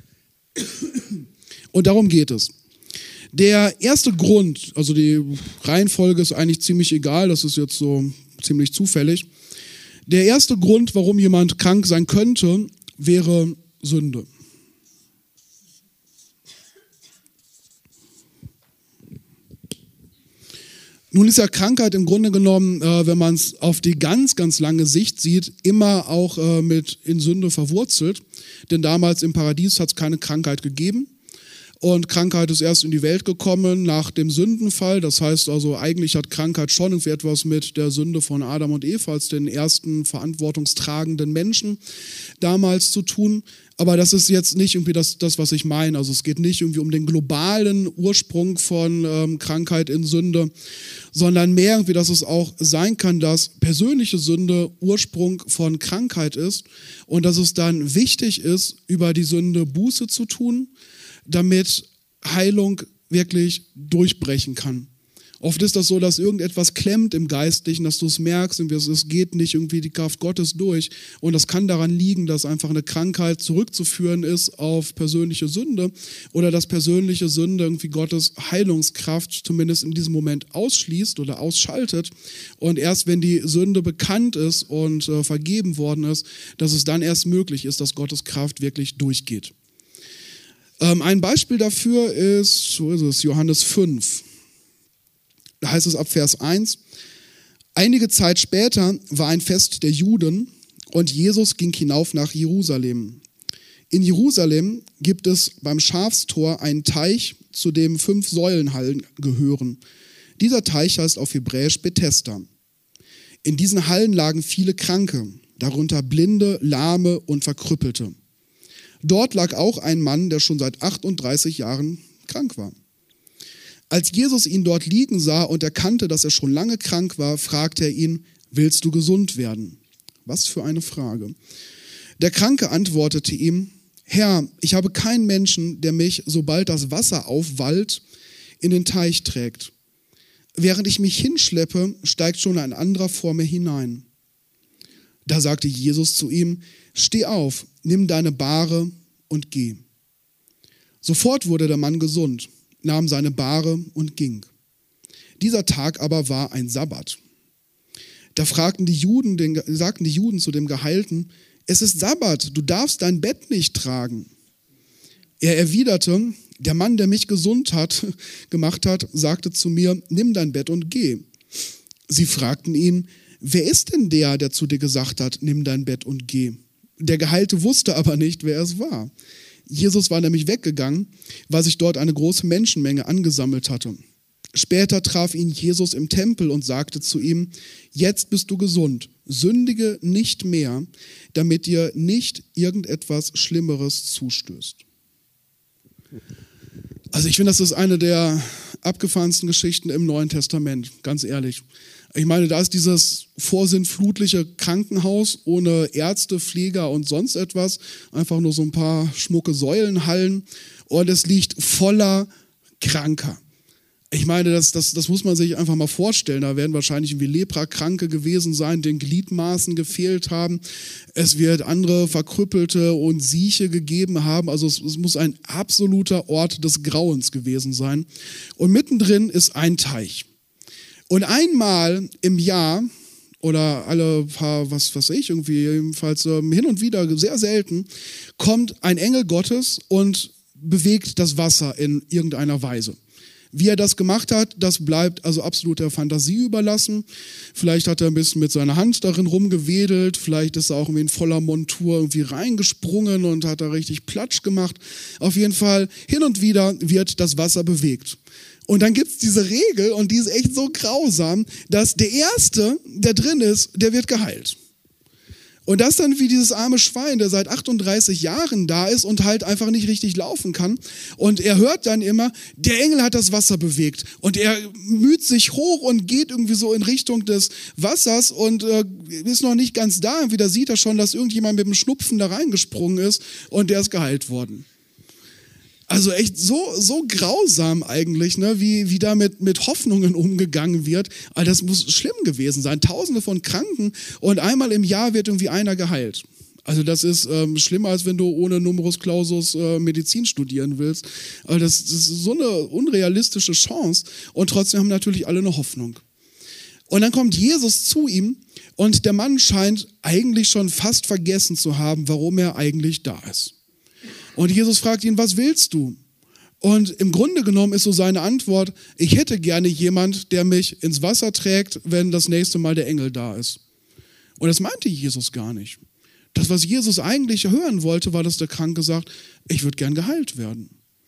Und darum geht es. Der erste Grund, also die Reihenfolge ist eigentlich ziemlich egal, das ist jetzt so ziemlich zufällig. Der erste Grund, warum jemand krank sein könnte, wäre Sünde. Nun ist ja Krankheit im Grunde genommen, äh, wenn man es auf die ganz, ganz lange Sicht sieht, immer auch äh, mit in Sünde verwurzelt. Denn damals im Paradies hat es keine Krankheit gegeben. Und Krankheit ist erst in die Welt gekommen nach dem Sündenfall. Das heißt also, eigentlich hat Krankheit schon irgendwie etwas mit der Sünde von Adam und Eva als den ersten verantwortungstragenden Menschen damals zu tun. Aber das ist jetzt nicht irgendwie das, das, was ich meine. Also es geht nicht irgendwie um den globalen Ursprung von ähm, Krankheit in Sünde, sondern mehr irgendwie, dass es auch sein kann, dass persönliche Sünde Ursprung von Krankheit ist und dass es dann wichtig ist, über die Sünde Buße zu tun, damit Heilung wirklich durchbrechen kann. Oft ist das so, dass irgendetwas klemmt im Geistlichen, dass du es merkst, es geht nicht irgendwie die Kraft Gottes durch. Und das kann daran liegen, dass einfach eine Krankheit zurückzuführen ist auf persönliche Sünde oder dass persönliche Sünde irgendwie Gottes Heilungskraft zumindest in diesem Moment ausschließt oder ausschaltet. Und erst wenn die Sünde bekannt ist und äh, vergeben worden ist, dass es dann erst möglich ist, dass Gottes Kraft wirklich durchgeht. Ähm, ein Beispiel dafür ist, wo ist es, Johannes fünf. Da heißt es ab Vers eins, einige Zeit später war ein Fest der Juden und Jesus ging hinauf nach Jerusalem. In Jerusalem gibt es beim Schafstor einen Teich, zu dem fünf Säulenhallen gehören. Dieser Teich heißt auf Hebräisch Bethesda. In diesen Hallen lagen viele Kranke, darunter Blinde, Lahme und Verkrüppelte. Dort lag auch ein Mann, der schon seit achtunddreißig Jahren krank war. Als Jesus ihn dort liegen sah und erkannte, dass er schon lange krank war, fragte er ihn, willst du gesund werden? Was für eine Frage. Der Kranke antwortete ihm, Herr, ich habe keinen Menschen, der mich, sobald das Wasser aufwallt, in den Teich trägt. Während ich mich hinschleppe, steigt schon ein anderer vor mir hinein. Da sagte Jesus zu ihm, steh auf, nimm deine Bahre und geh. Sofort wurde der Mann gesund, nahm seine Bahre und ging. Dieser Tag aber war ein Sabbat. Da fragten die Juden, den, sagten die Juden zu dem Geheilten, es ist Sabbat, du darfst dein Bett nicht tragen. Er erwiderte, der Mann, der mich gesund hat, gemacht hat, sagte zu mir, nimm dein Bett und geh. Sie fragten ihn, wer ist denn der, der zu dir gesagt hat, nimm dein Bett und geh? Der Geheilte wusste aber nicht, wer es war. Jesus war nämlich weggegangen, weil sich dort eine große Menschenmenge angesammelt hatte. Später traf ihn Jesus im Tempel und sagte zu ihm, jetzt bist du gesund, sündige nicht mehr, damit dir nicht irgendetwas Schlimmeres zustößt. Also ich finde, das ist eine der abgefahrensten Geschichten im Neuen Testament, ganz ehrlich. Ich meine, da ist dieses vorsintflutliche Krankenhaus ohne Ärzte, Pfleger und sonst etwas, einfach nur so ein paar schmucke Säulenhallen und es liegt voller Kranker. Ich meine, das, das, das muss man sich einfach mal vorstellen. Da werden wahrscheinlich irgendwie Leprakranke gewesen sein, denen Gliedmaßen gefehlt haben. Es wird andere Verkrüppelte und Sieche gegeben haben. Also es, es muss ein absoluter Ort des Grauens gewesen sein. Und mittendrin ist ein Teich. Und einmal im Jahr oder alle paar, was weiß ich, irgendwie jedenfalls ähm, hin und wieder, sehr selten, kommt ein Engel Gottes und bewegt das Wasser in irgendeiner Weise. Wie er das gemacht hat, das bleibt also absolut der Fantasie überlassen. Vielleicht hat er ein bisschen mit seiner Hand darin rumgewedelt, vielleicht ist er auch irgendwie in voller Montur irgendwie reingesprungen und hat da richtig Platsch gemacht. Auf jeden Fall, hin und wieder wird das Wasser bewegt. Und dann gibt's diese Regel und die ist echt so grausam, dass der Erste, der drin ist, der wird geheilt. Und das dann wie dieses arme Schwein, der seit achtunddreißig Jahren da ist und halt einfach nicht richtig laufen kann. Und er hört dann immer, der Engel hat das Wasser bewegt. Und er müht sich hoch und geht irgendwie so in Richtung des Wassers und äh, ist noch nicht ganz da. Und wieder sieht er schon, dass irgendjemand mit dem Schnupfen da reingesprungen ist und der ist geheilt worden. Also echt so, so grausam eigentlich, ne, wie, wie da mit, mit Hoffnungen umgegangen wird. Aber das muss schlimm gewesen sein. Tausende von Kranken und einmal im Jahr wird irgendwie einer geheilt. Also das ist ähm, schlimmer, als wenn du ohne Numerus Clausus äh, Medizin studieren willst. Also das, das ist so eine unrealistische Chance und trotzdem haben natürlich alle eine Hoffnung. Und dann kommt Jesus zu ihm und der Mann scheint eigentlich schon fast vergessen zu haben, warum er eigentlich da ist. Und Jesus fragt ihn, was willst du? Und im Grunde genommen ist so seine Antwort, ich hätte gerne jemand, der mich ins Wasser trägt, wenn das nächste Mal der Engel da ist. Und das meinte Jesus gar nicht. Das, was Jesus eigentlich hören wollte, war, dass der Kranke sagt, ich würde gern geheilt werden.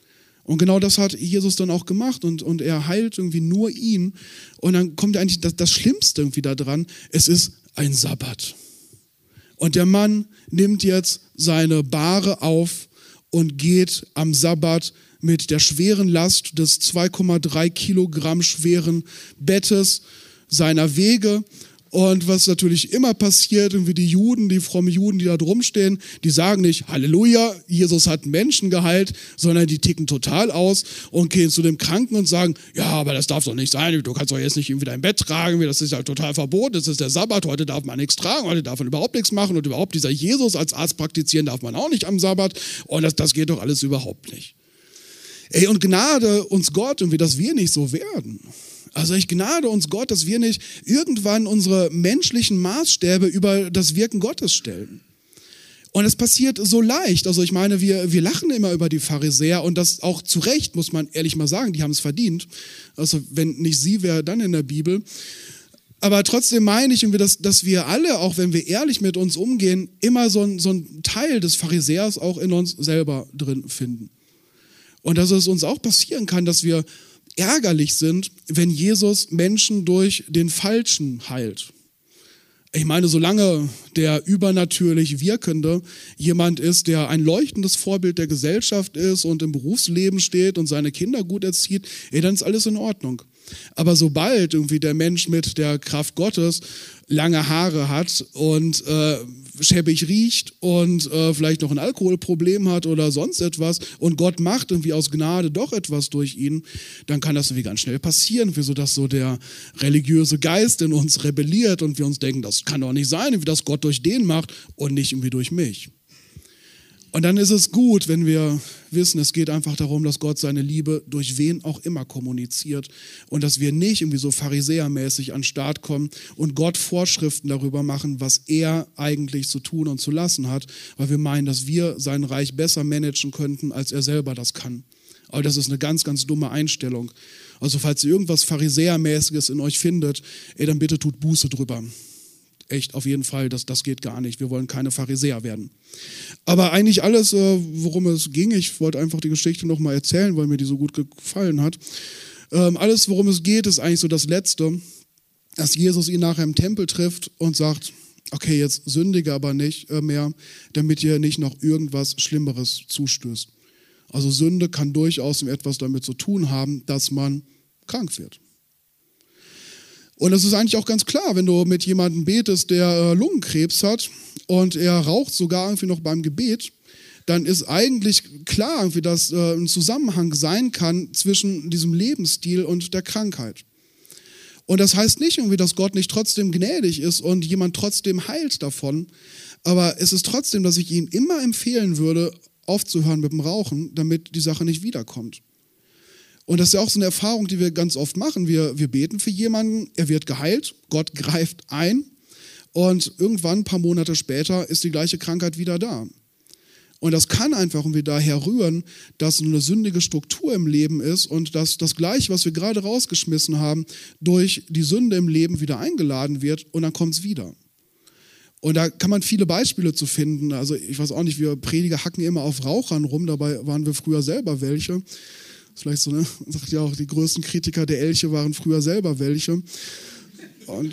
Und genau das hat Jesus dann auch gemacht und, und er heilt irgendwie nur ihn. Und dann kommt eigentlich das, das Schlimmste irgendwie da dran, es ist ein Sabbat. Und der Mann nimmt jetzt seine Bahre auf und geht am Sabbat mit der schweren Last des zwei Komma drei Kilogramm schweren Bettes seiner Wege. Und was natürlich immer passiert, irgendwie die Juden, die frommen Juden, die da drum stehen, die sagen nicht, Halleluja, Jesus hat Menschen geheilt, sondern die ticken total aus und gehen zu dem Kranken und sagen, ja, aber das darf doch nicht sein, du kannst doch jetzt nicht irgendwie dein Bett tragen, das ist ja total verboten, das ist der Sabbat, heute darf man nichts tragen, heute darf man überhaupt nichts machen und überhaupt dieser Jesus als Arzt praktizieren darf man auch nicht am Sabbat und das, das geht doch alles überhaupt nicht. Ey, und Gnade uns Gott, irgendwie, dass wir nicht so werden. Also ich gnade uns Gott, dass wir nicht irgendwann unsere menschlichen Maßstäbe über das Wirken Gottes stellen. Und es passiert so leicht. Also ich meine, wir, wir lachen immer über die Pharisäer und das auch zu Recht, muss man ehrlich mal sagen, die haben es verdient. Also wenn nicht sie, wer dann in der Bibel. Aber trotzdem meine ich, dass, dass wir alle, auch wenn wir ehrlich mit uns umgehen, immer so, ein, so einen Teil des Pharisäers auch in uns selber drin finden. Und dass es uns auch passieren kann, dass wir ärgerlich sind, wenn Jesus Menschen durch den Falschen heilt. Ich meine, solange der übernatürlich Wirkende jemand ist, der ein leuchtendes Vorbild der Gesellschaft ist und im Berufsleben steht und seine Kinder gut erzieht, ey, dann ist alles in Ordnung. Aber sobald irgendwie der Mensch mit der Kraft Gottes lange Haare hat und äh, schäbig riecht und äh, vielleicht noch ein Alkoholproblem hat oder sonst etwas und Gott macht irgendwie aus Gnade doch etwas durch ihn, dann kann das irgendwie ganz schnell passieren, wie so, dass so der religiöse Geist in uns rebelliert und wir uns denken, das kann doch nicht sein, wie das Gott durch den macht und nicht irgendwie durch mich. Und dann ist es gut, wenn wir wissen, es geht einfach darum, dass Gott seine Liebe durch wen auch immer kommuniziert und dass wir nicht irgendwie so pharisäermäßig an den Start kommen und Gott Vorschriften darüber machen, was er eigentlich zu tun und zu lassen hat, weil wir meinen, dass wir sein Reich besser managen könnten, als er selber das kann. Aber das ist eine ganz, ganz dumme Einstellung. Also falls ihr irgendwas Pharisäermäßiges in euch findet, ey, dann bitte tut Buße drüber. Echt, auf jeden Fall, das, das geht gar nicht. Wir wollen keine Pharisäer werden. Aber eigentlich alles, worum es ging, ich wollte einfach die Geschichte nochmal erzählen, weil mir die so gut gefallen hat. Alles, worum es geht, ist eigentlich so das Letzte, dass Jesus ihn nachher im Tempel trifft und sagt, okay, jetzt sündige aber nicht mehr, damit ihr nicht noch irgendwas Schlimmeres zustößt. Also Sünde kann durchaus etwas damit zu tun haben, dass man krank wird. Und das ist eigentlich auch ganz klar, wenn du mit jemandem betest, der äh, Lungenkrebs hat und er raucht sogar irgendwie noch beim Gebet, dann ist eigentlich klar, irgendwie, dass äh, ein Zusammenhang sein kann zwischen diesem Lebensstil und der Krankheit. Und das heißt nicht irgendwie, dass Gott nicht trotzdem gnädig ist und jemand trotzdem heilt davon, aber es ist trotzdem, dass ich ihm immer empfehlen würde, aufzuhören mit dem Rauchen, damit die Sache nicht wiederkommt. Und das ist ja auch so eine Erfahrung, die wir ganz oft machen. Wir, wir beten für jemanden, er wird geheilt, Gott greift ein und irgendwann, ein paar Monate später, ist die gleiche Krankheit wieder da. Und das kann einfach irgendwie daher rühren, dass eine sündige Struktur im Leben ist und dass das Gleiche, was wir gerade rausgeschmissen haben, durch die Sünde im Leben wieder eingeladen wird und dann kommt es wieder. Und da kann man viele Beispiele zu finden. Also ich weiß auch nicht, wir Prediger hacken immer auf Rauchern rum, dabei waren wir früher selber welche. Vielleicht so, ne? Man sagt ja auch, die größten Kritiker der Elche waren früher selber welche. Und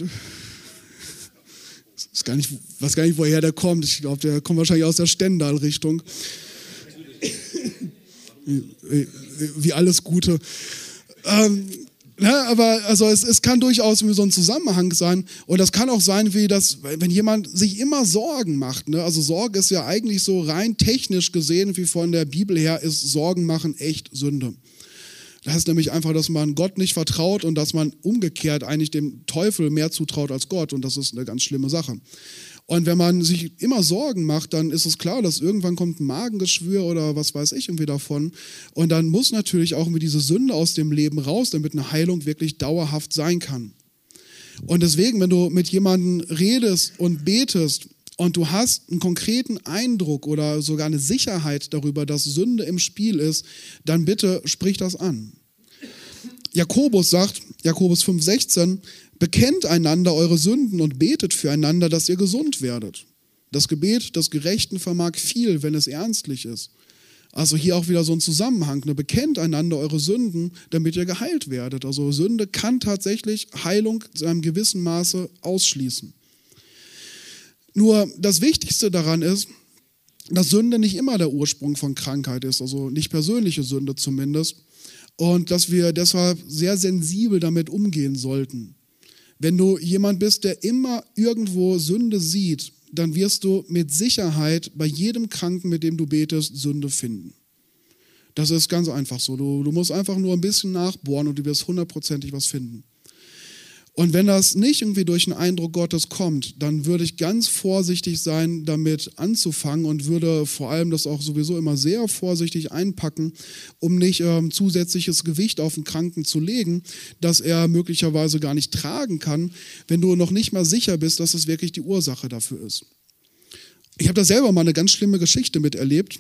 ich weiß gar nicht, weiß gar nicht, woher der kommt. Ich glaube, der kommt wahrscheinlich aus der Stendal-Richtung. Wie, wie alles Gute. Ähm, ne, aber also es, es kann durchaus so ein Zusammenhang sein. Und das kann auch sein, wie das, wenn jemand sich immer Sorgen macht. Ne? Also Sorge ist ja eigentlich so rein technisch gesehen, wie von der Bibel her, ist Sorgen machen echt Sünde. Das heißt nämlich einfach, dass man Gott nicht vertraut und dass man umgekehrt eigentlich dem Teufel mehr zutraut als Gott. Und das ist eine ganz schlimme Sache. Und wenn man sich immer Sorgen macht, dann ist es klar, dass irgendwann kommt ein Magengeschwür oder was weiß ich irgendwie davon. Und dann muss natürlich auch mit dieser Sünde aus dem Leben raus, damit eine Heilung wirklich dauerhaft sein kann. Und deswegen, wenn du mit jemandem redest und betest und du hast einen konkreten Eindruck oder sogar eine Sicherheit darüber, dass Sünde im Spiel ist, dann bitte sprich das an. Jakobus sagt, Jakobus fünf sechzehn, bekennt einander eure Sünden und betet füreinander, dass ihr gesund werdet. Das Gebet des Gerechten vermag viel, wenn es ernstlich ist. Also hier auch wieder so ein Zusammenhang. Ne? Bekennt einander eure Sünden, damit ihr geheilt werdet. Also Sünde kann tatsächlich Heilung zu einem gewissen Maße ausschließen. Nur das Wichtigste daran ist, dass Sünde nicht immer der Ursprung von Krankheit ist, also nicht persönliche Sünde zumindest. Und dass wir deshalb sehr sensibel damit umgehen sollten. Wenn du jemand bist, der immer irgendwo Sünde sieht, dann wirst du mit Sicherheit bei jedem Kranken, mit dem du betest, Sünde finden. Das ist ganz einfach so. Du, du musst einfach nur ein bisschen nachbohren und du wirst hundertprozentig was finden. Und wenn das nicht irgendwie durch einen Eindruck Gottes kommt, dann würde ich ganz vorsichtig sein, damit anzufangen und würde vor allem das auch sowieso immer sehr vorsichtig einpacken, um nicht ähm, zusätzliches Gewicht auf den Kranken zu legen, das er möglicherweise gar nicht tragen kann, wenn du noch nicht mal sicher bist, dass es wirklich die Ursache dafür ist. Ich habe da selber mal eine ganz schlimme Geschichte miterlebt.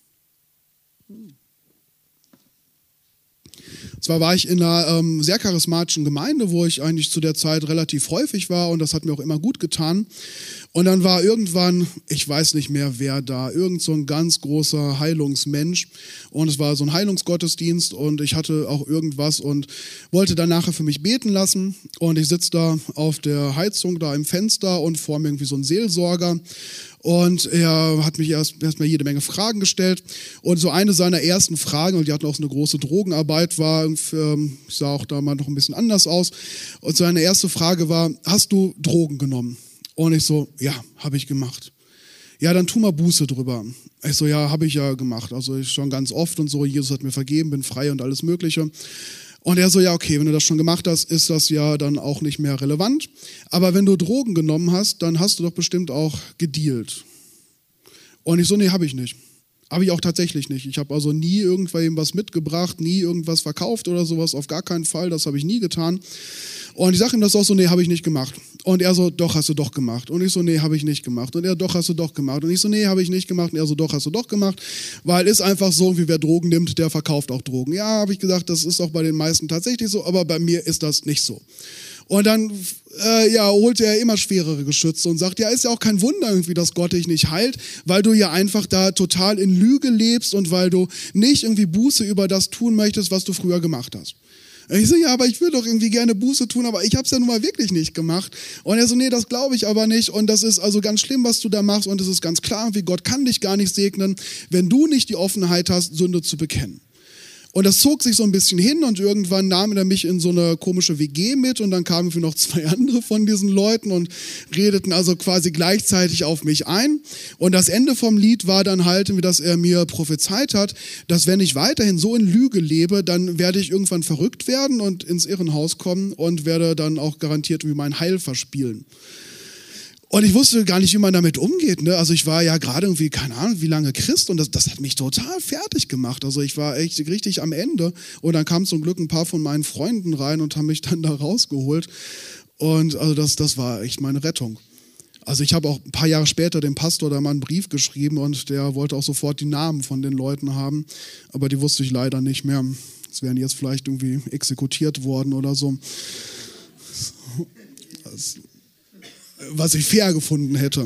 Zwar war ich in einer ähm, sehr charismatischen Gemeinde, wo ich eigentlich zu der Zeit relativ häufig war und das hat mir auch immer gut getan. Und dann war irgendwann, ich weiß nicht mehr wer da, irgend so ein ganz großer Heilungsmensch und es war so ein Heilungsgottesdienst und ich hatte auch irgendwas und wollte dann nachher für mich beten lassen und ich sitze da auf der Heizung da im Fenster und vor mir irgendwie so ein Seelsorger. Und er hat mich erst erstmal jede Menge Fragen gestellt. Und so eine seiner ersten Fragen, und die hatten auch so eine große Drogenarbeit, war, ähm, ich sah auch da mal noch ein bisschen anders aus. Und seine erste Frage war, hast du Drogen genommen? Und ich so, ja, habe ich gemacht. Ja, dann tu mal Buße drüber. Ich so, ja, habe ich ja gemacht. Also ich schon ganz oft und so, Jesus hat mir vergeben, bin frei und alles Mögliche. Und er so, ja, okay, wenn du das schon gemacht hast, ist das ja dann auch nicht mehr relevant. Aber wenn du Drogen genommen hast, dann hast du doch bestimmt auch gedealt. Und ich so, nee, habe ich nicht. Habe ich auch tatsächlich nicht. Ich habe also nie irgendwem was mitgebracht, nie irgendwas verkauft oder sowas, auf gar keinen Fall, das habe ich nie getan. Und ich sage ihm das auch so, nee, habe ich nicht gemacht. Und er so, doch, hast du doch gemacht. Und ich so, nee, habe ich nicht gemacht. Und er, doch, hast du doch gemacht. Und ich so, nee, habe ich nicht gemacht. Und er so, doch, hast du doch gemacht. Weil ist einfach so, wie wer Drogen nimmt, der verkauft auch Drogen. Ja, habe ich gesagt, das ist auch bei den meisten tatsächlich so, aber bei mir ist das nicht so. Und dann äh, ja, holt er immer schwerere Geschütze und sagt, ja, ist ja auch kein Wunder irgendwie, dass Gott dich nicht heilt, weil du ja einfach da total in Lüge lebst und weil du nicht irgendwie Buße über das tun möchtest, was du früher gemacht hast. Ich so, ja, aber ich will doch irgendwie gerne Buße tun, aber ich habe es ja nun mal wirklich nicht gemacht. Und er so, nee, das glaube ich aber nicht und das ist also ganz schlimm, was du da machst und es ist ganz klar, wie Gott kann dich gar nicht segnen, wenn du nicht die Offenheit hast, Sünde zu bekennen. Und das zog sich so ein bisschen hin und irgendwann nahm er mich in so eine komische W G mit und dann kamen für noch zwei andere von diesen Leuten und redeten also quasi gleichzeitig auf mich ein. Und das Ende vom Lied war dann halt, dass er mir prophezeit hat, dass wenn ich weiterhin so in Lüge lebe, dann werde ich irgendwann verrückt werden und ins Irrenhaus kommen und werde dann auch garantiert wie mein Heil verspielen. Und ich wusste gar nicht, wie man damit umgeht. Ne? Also ich war ja gerade irgendwie, keine Ahnung, wie lange Christ und das, das hat mich total fertig gemacht. Also ich war echt richtig am Ende und dann kamen zum Glück ein paar von meinen Freunden rein und haben mich dann da rausgeholt. Und also das, das war echt meine Rettung. Also ich habe auch ein paar Jahre später dem Pastor da mal einen Brief geschrieben und der wollte auch sofort die Namen von den Leuten haben, aber die wusste ich leider nicht mehr. Es wären jetzt vielleicht irgendwie exekutiert worden oder so. Das, was ich fair gefunden hätte.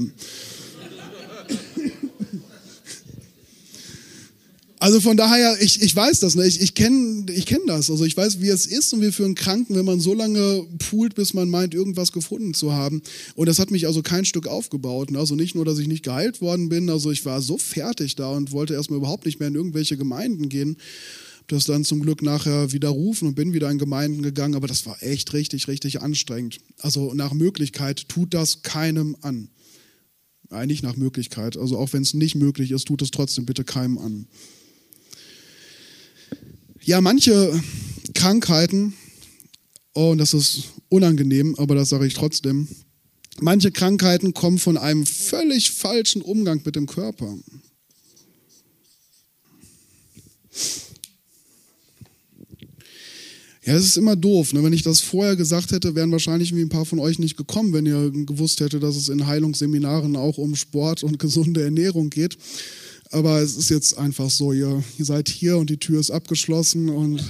Also von daher, ich, ich weiß das, ne? ich, ich kenne ich kenn das. Also ich weiß, wie es ist und wie für einen Kranken, wenn man so lange poolt, bis man meint, irgendwas gefunden zu haben. Und das hat mich also kein Stück aufgebaut. Ne? Also nicht nur, dass ich nicht geheilt worden bin, also ich war so fertig da und wollte erstmal überhaupt nicht mehr in irgendwelche Gemeinden gehen. Das dann zum Glück nachher widerrufen und bin wieder in Gemeinden gegangen, aber das war echt richtig, richtig anstrengend. Also nach Möglichkeit tut das keinem an. Nein, nicht nach Möglichkeit, also auch wenn es nicht möglich ist, tut es trotzdem bitte keinem an. Ja, manche Krankheiten, oh, und das ist unangenehm, aber das sage ich trotzdem, manche Krankheiten kommen von einem völlig falschen Umgang mit dem Körper. Ja, das ist immer doof. Ne? Wenn ich das vorher gesagt hätte, wären wahrscheinlich wie ein paar von euch nicht gekommen, wenn ihr gewusst hättet, dass es in Heilungsseminaren auch um Sport und gesunde Ernährung geht. Aber es ist jetzt einfach so, ihr, ihr seid hier und die Tür ist abgeschlossen und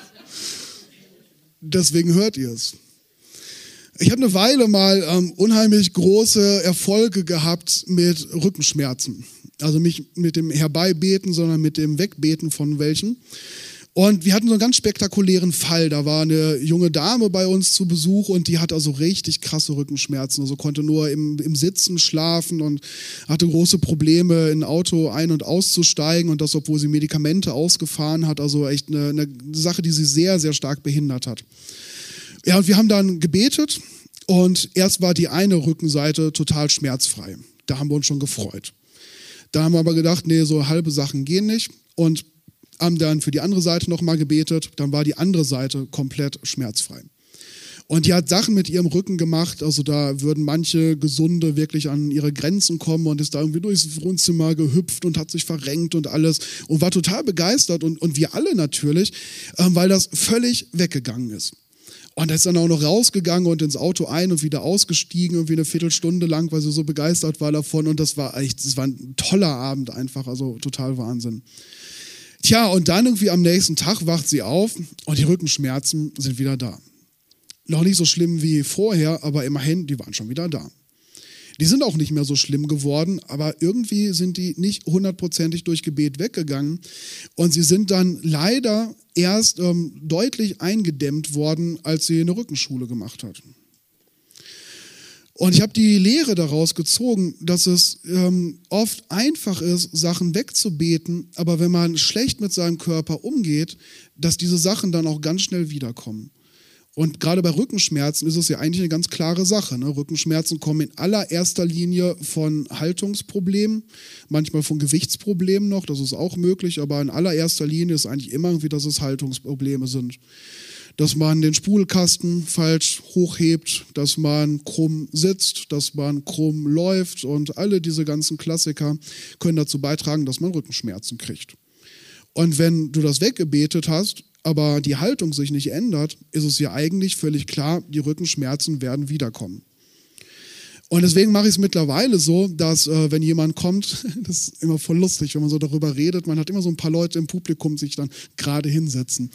deswegen hört ihr es. Ich habe eine Weile mal ähm, unheimlich große Erfolge gehabt mit Rückenschmerzen. Also nicht mit dem Herbeibeten, sondern mit dem Wegbeten von welchen. Und wir hatten so einen ganz spektakulären Fall. Da war eine junge Dame bei uns zu Besuch und die hatte also richtig krasse Rückenschmerzen. Also konnte nur im, im Sitzen schlafen und hatte große Probleme, in ein Auto ein- und auszusteigen. Und das, obwohl sie Medikamente ausgefahren hat. Also echt eine, eine Sache, die sie sehr, sehr stark behindert hat. Ja, und wir haben dann gebetet und erst war die eine Rückenseite total schmerzfrei. Da haben wir uns schon gefreut. Da haben wir aber gedacht, nee, so halbe Sachen gehen nicht. Und haben dann für die andere Seite nochmal gebetet, dann war die andere Seite komplett schmerzfrei. Und die hat Sachen mit ihrem Rücken gemacht, also da würden manche Gesunde wirklich an ihre Grenzen kommen und ist da irgendwie durchs Wohnzimmer gehüpft und hat sich verrenkt und alles und war total begeistert und, und wir alle natürlich, ähm, weil das völlig weggegangen ist. Und er ist dann auch noch rausgegangen und ins Auto ein und wieder ausgestiegen, irgendwie eine Viertelstunde lang, weil sie so begeistert war davon und das war echt, das war ein toller Abend einfach, also total Wahnsinn. Tja, und dann irgendwie am nächsten Tag wacht sie auf und die Rückenschmerzen sind wieder da. Noch nicht so schlimm wie vorher, aber immerhin, die waren schon wieder da. Die sind auch nicht mehr so schlimm geworden, aber irgendwie sind die nicht hundertprozentig durch Gebet weggegangen. Und sie sind dann leider erst ähm, deutlich eingedämmt worden, als sie eine Rückenschule gemacht hat. Und ich habe die Lehre daraus gezogen, dass es ähm, oft einfach ist, Sachen wegzubeten, aber wenn man schlecht mit seinem Körper umgeht, dass diese Sachen dann auch ganz schnell wiederkommen. Und gerade bei Rückenschmerzen ist es ja eigentlich eine ganz klare Sache. Ne? Rückenschmerzen kommen in allererster Linie von Haltungsproblemen, manchmal von Gewichtsproblemen noch, das ist auch möglich, aber in allererster Linie ist eigentlich immer irgendwie, dass es Haltungsprobleme sind. Dass man den Spulkasten falsch hochhebt, dass man krumm sitzt, dass man krumm läuft und alle diese ganzen Klassiker können dazu beitragen, dass man Rückenschmerzen kriegt. Und wenn du das weggebetet hast, aber die Haltung sich nicht ändert, ist es ja eigentlich völlig klar, die Rückenschmerzen werden wiederkommen. Und deswegen mache ich es mittlerweile so, dass äh, wenn jemand kommt, das ist immer voll lustig, wenn man so darüber redet, man hat immer so ein paar Leute im Publikum, die sich dann gerade hinsetzen.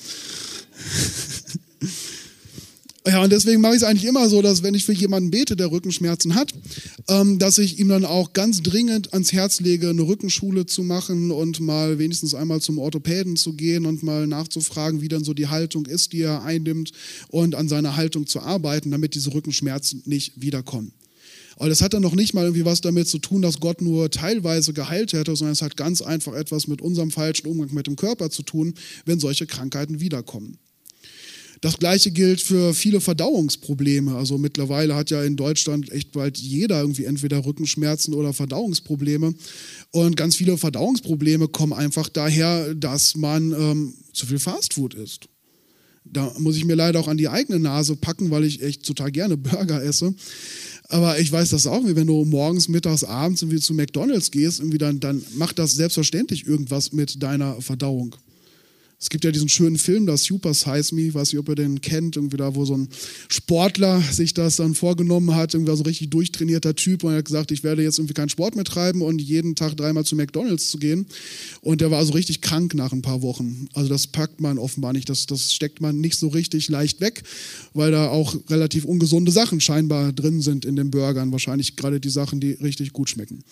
Ja, und deswegen mache ich es eigentlich immer so, dass wenn ich für jemanden bete, der Rückenschmerzen hat, ähm, dass ich ihm dann auch ganz dringend ans Herz lege, eine Rückenschule zu machen und mal wenigstens einmal zum Orthopäden zu gehen und mal nachzufragen, wie dann so die Haltung ist, die er einnimmt und an seiner Haltung zu arbeiten, damit diese Rückenschmerzen nicht wiederkommen. Aber das hat dann noch nicht mal irgendwie was damit zu tun, dass Gott nur teilweise geheilt hätte, sondern es hat ganz einfach etwas mit unserem falschen Umgang mit dem Körper zu tun, wenn solche Krankheiten wiederkommen. Das Gleiche gilt für viele Verdauungsprobleme. Also mittlerweile hat ja in Deutschland echt bald jeder irgendwie entweder Rückenschmerzen oder Verdauungsprobleme. Und ganz viele Verdauungsprobleme kommen einfach daher, dass man ähm, zu viel Fastfood isst. Da muss ich mir leider auch an die eigene Nase packen, weil ich echt total gerne Burger esse. Aber ich weiß das auch, wenn du morgens, mittags, abends irgendwie zu McDonald's gehst, irgendwie dann, dann macht das selbstverständlich irgendwas mit deiner Verdauung. Es gibt ja diesen schönen Film, das Super Size Me, ich weiß nicht, ob ihr den kennt, irgendwie da, wo so ein Sportler sich das dann vorgenommen hat, irgendwie so ein richtig durchtrainierter Typ und er hat gesagt, ich werde jetzt irgendwie keinen Sport mehr treiben und jeden Tag dreimal zu McDonald's zu gehen. Und der war also richtig krank nach ein paar Wochen. Also das packt man offenbar nicht, das, das steckt man nicht so richtig leicht weg, weil da auch relativ ungesunde Sachen scheinbar drin sind in den Burgern. Wahrscheinlich gerade die Sachen, die richtig gut schmecken.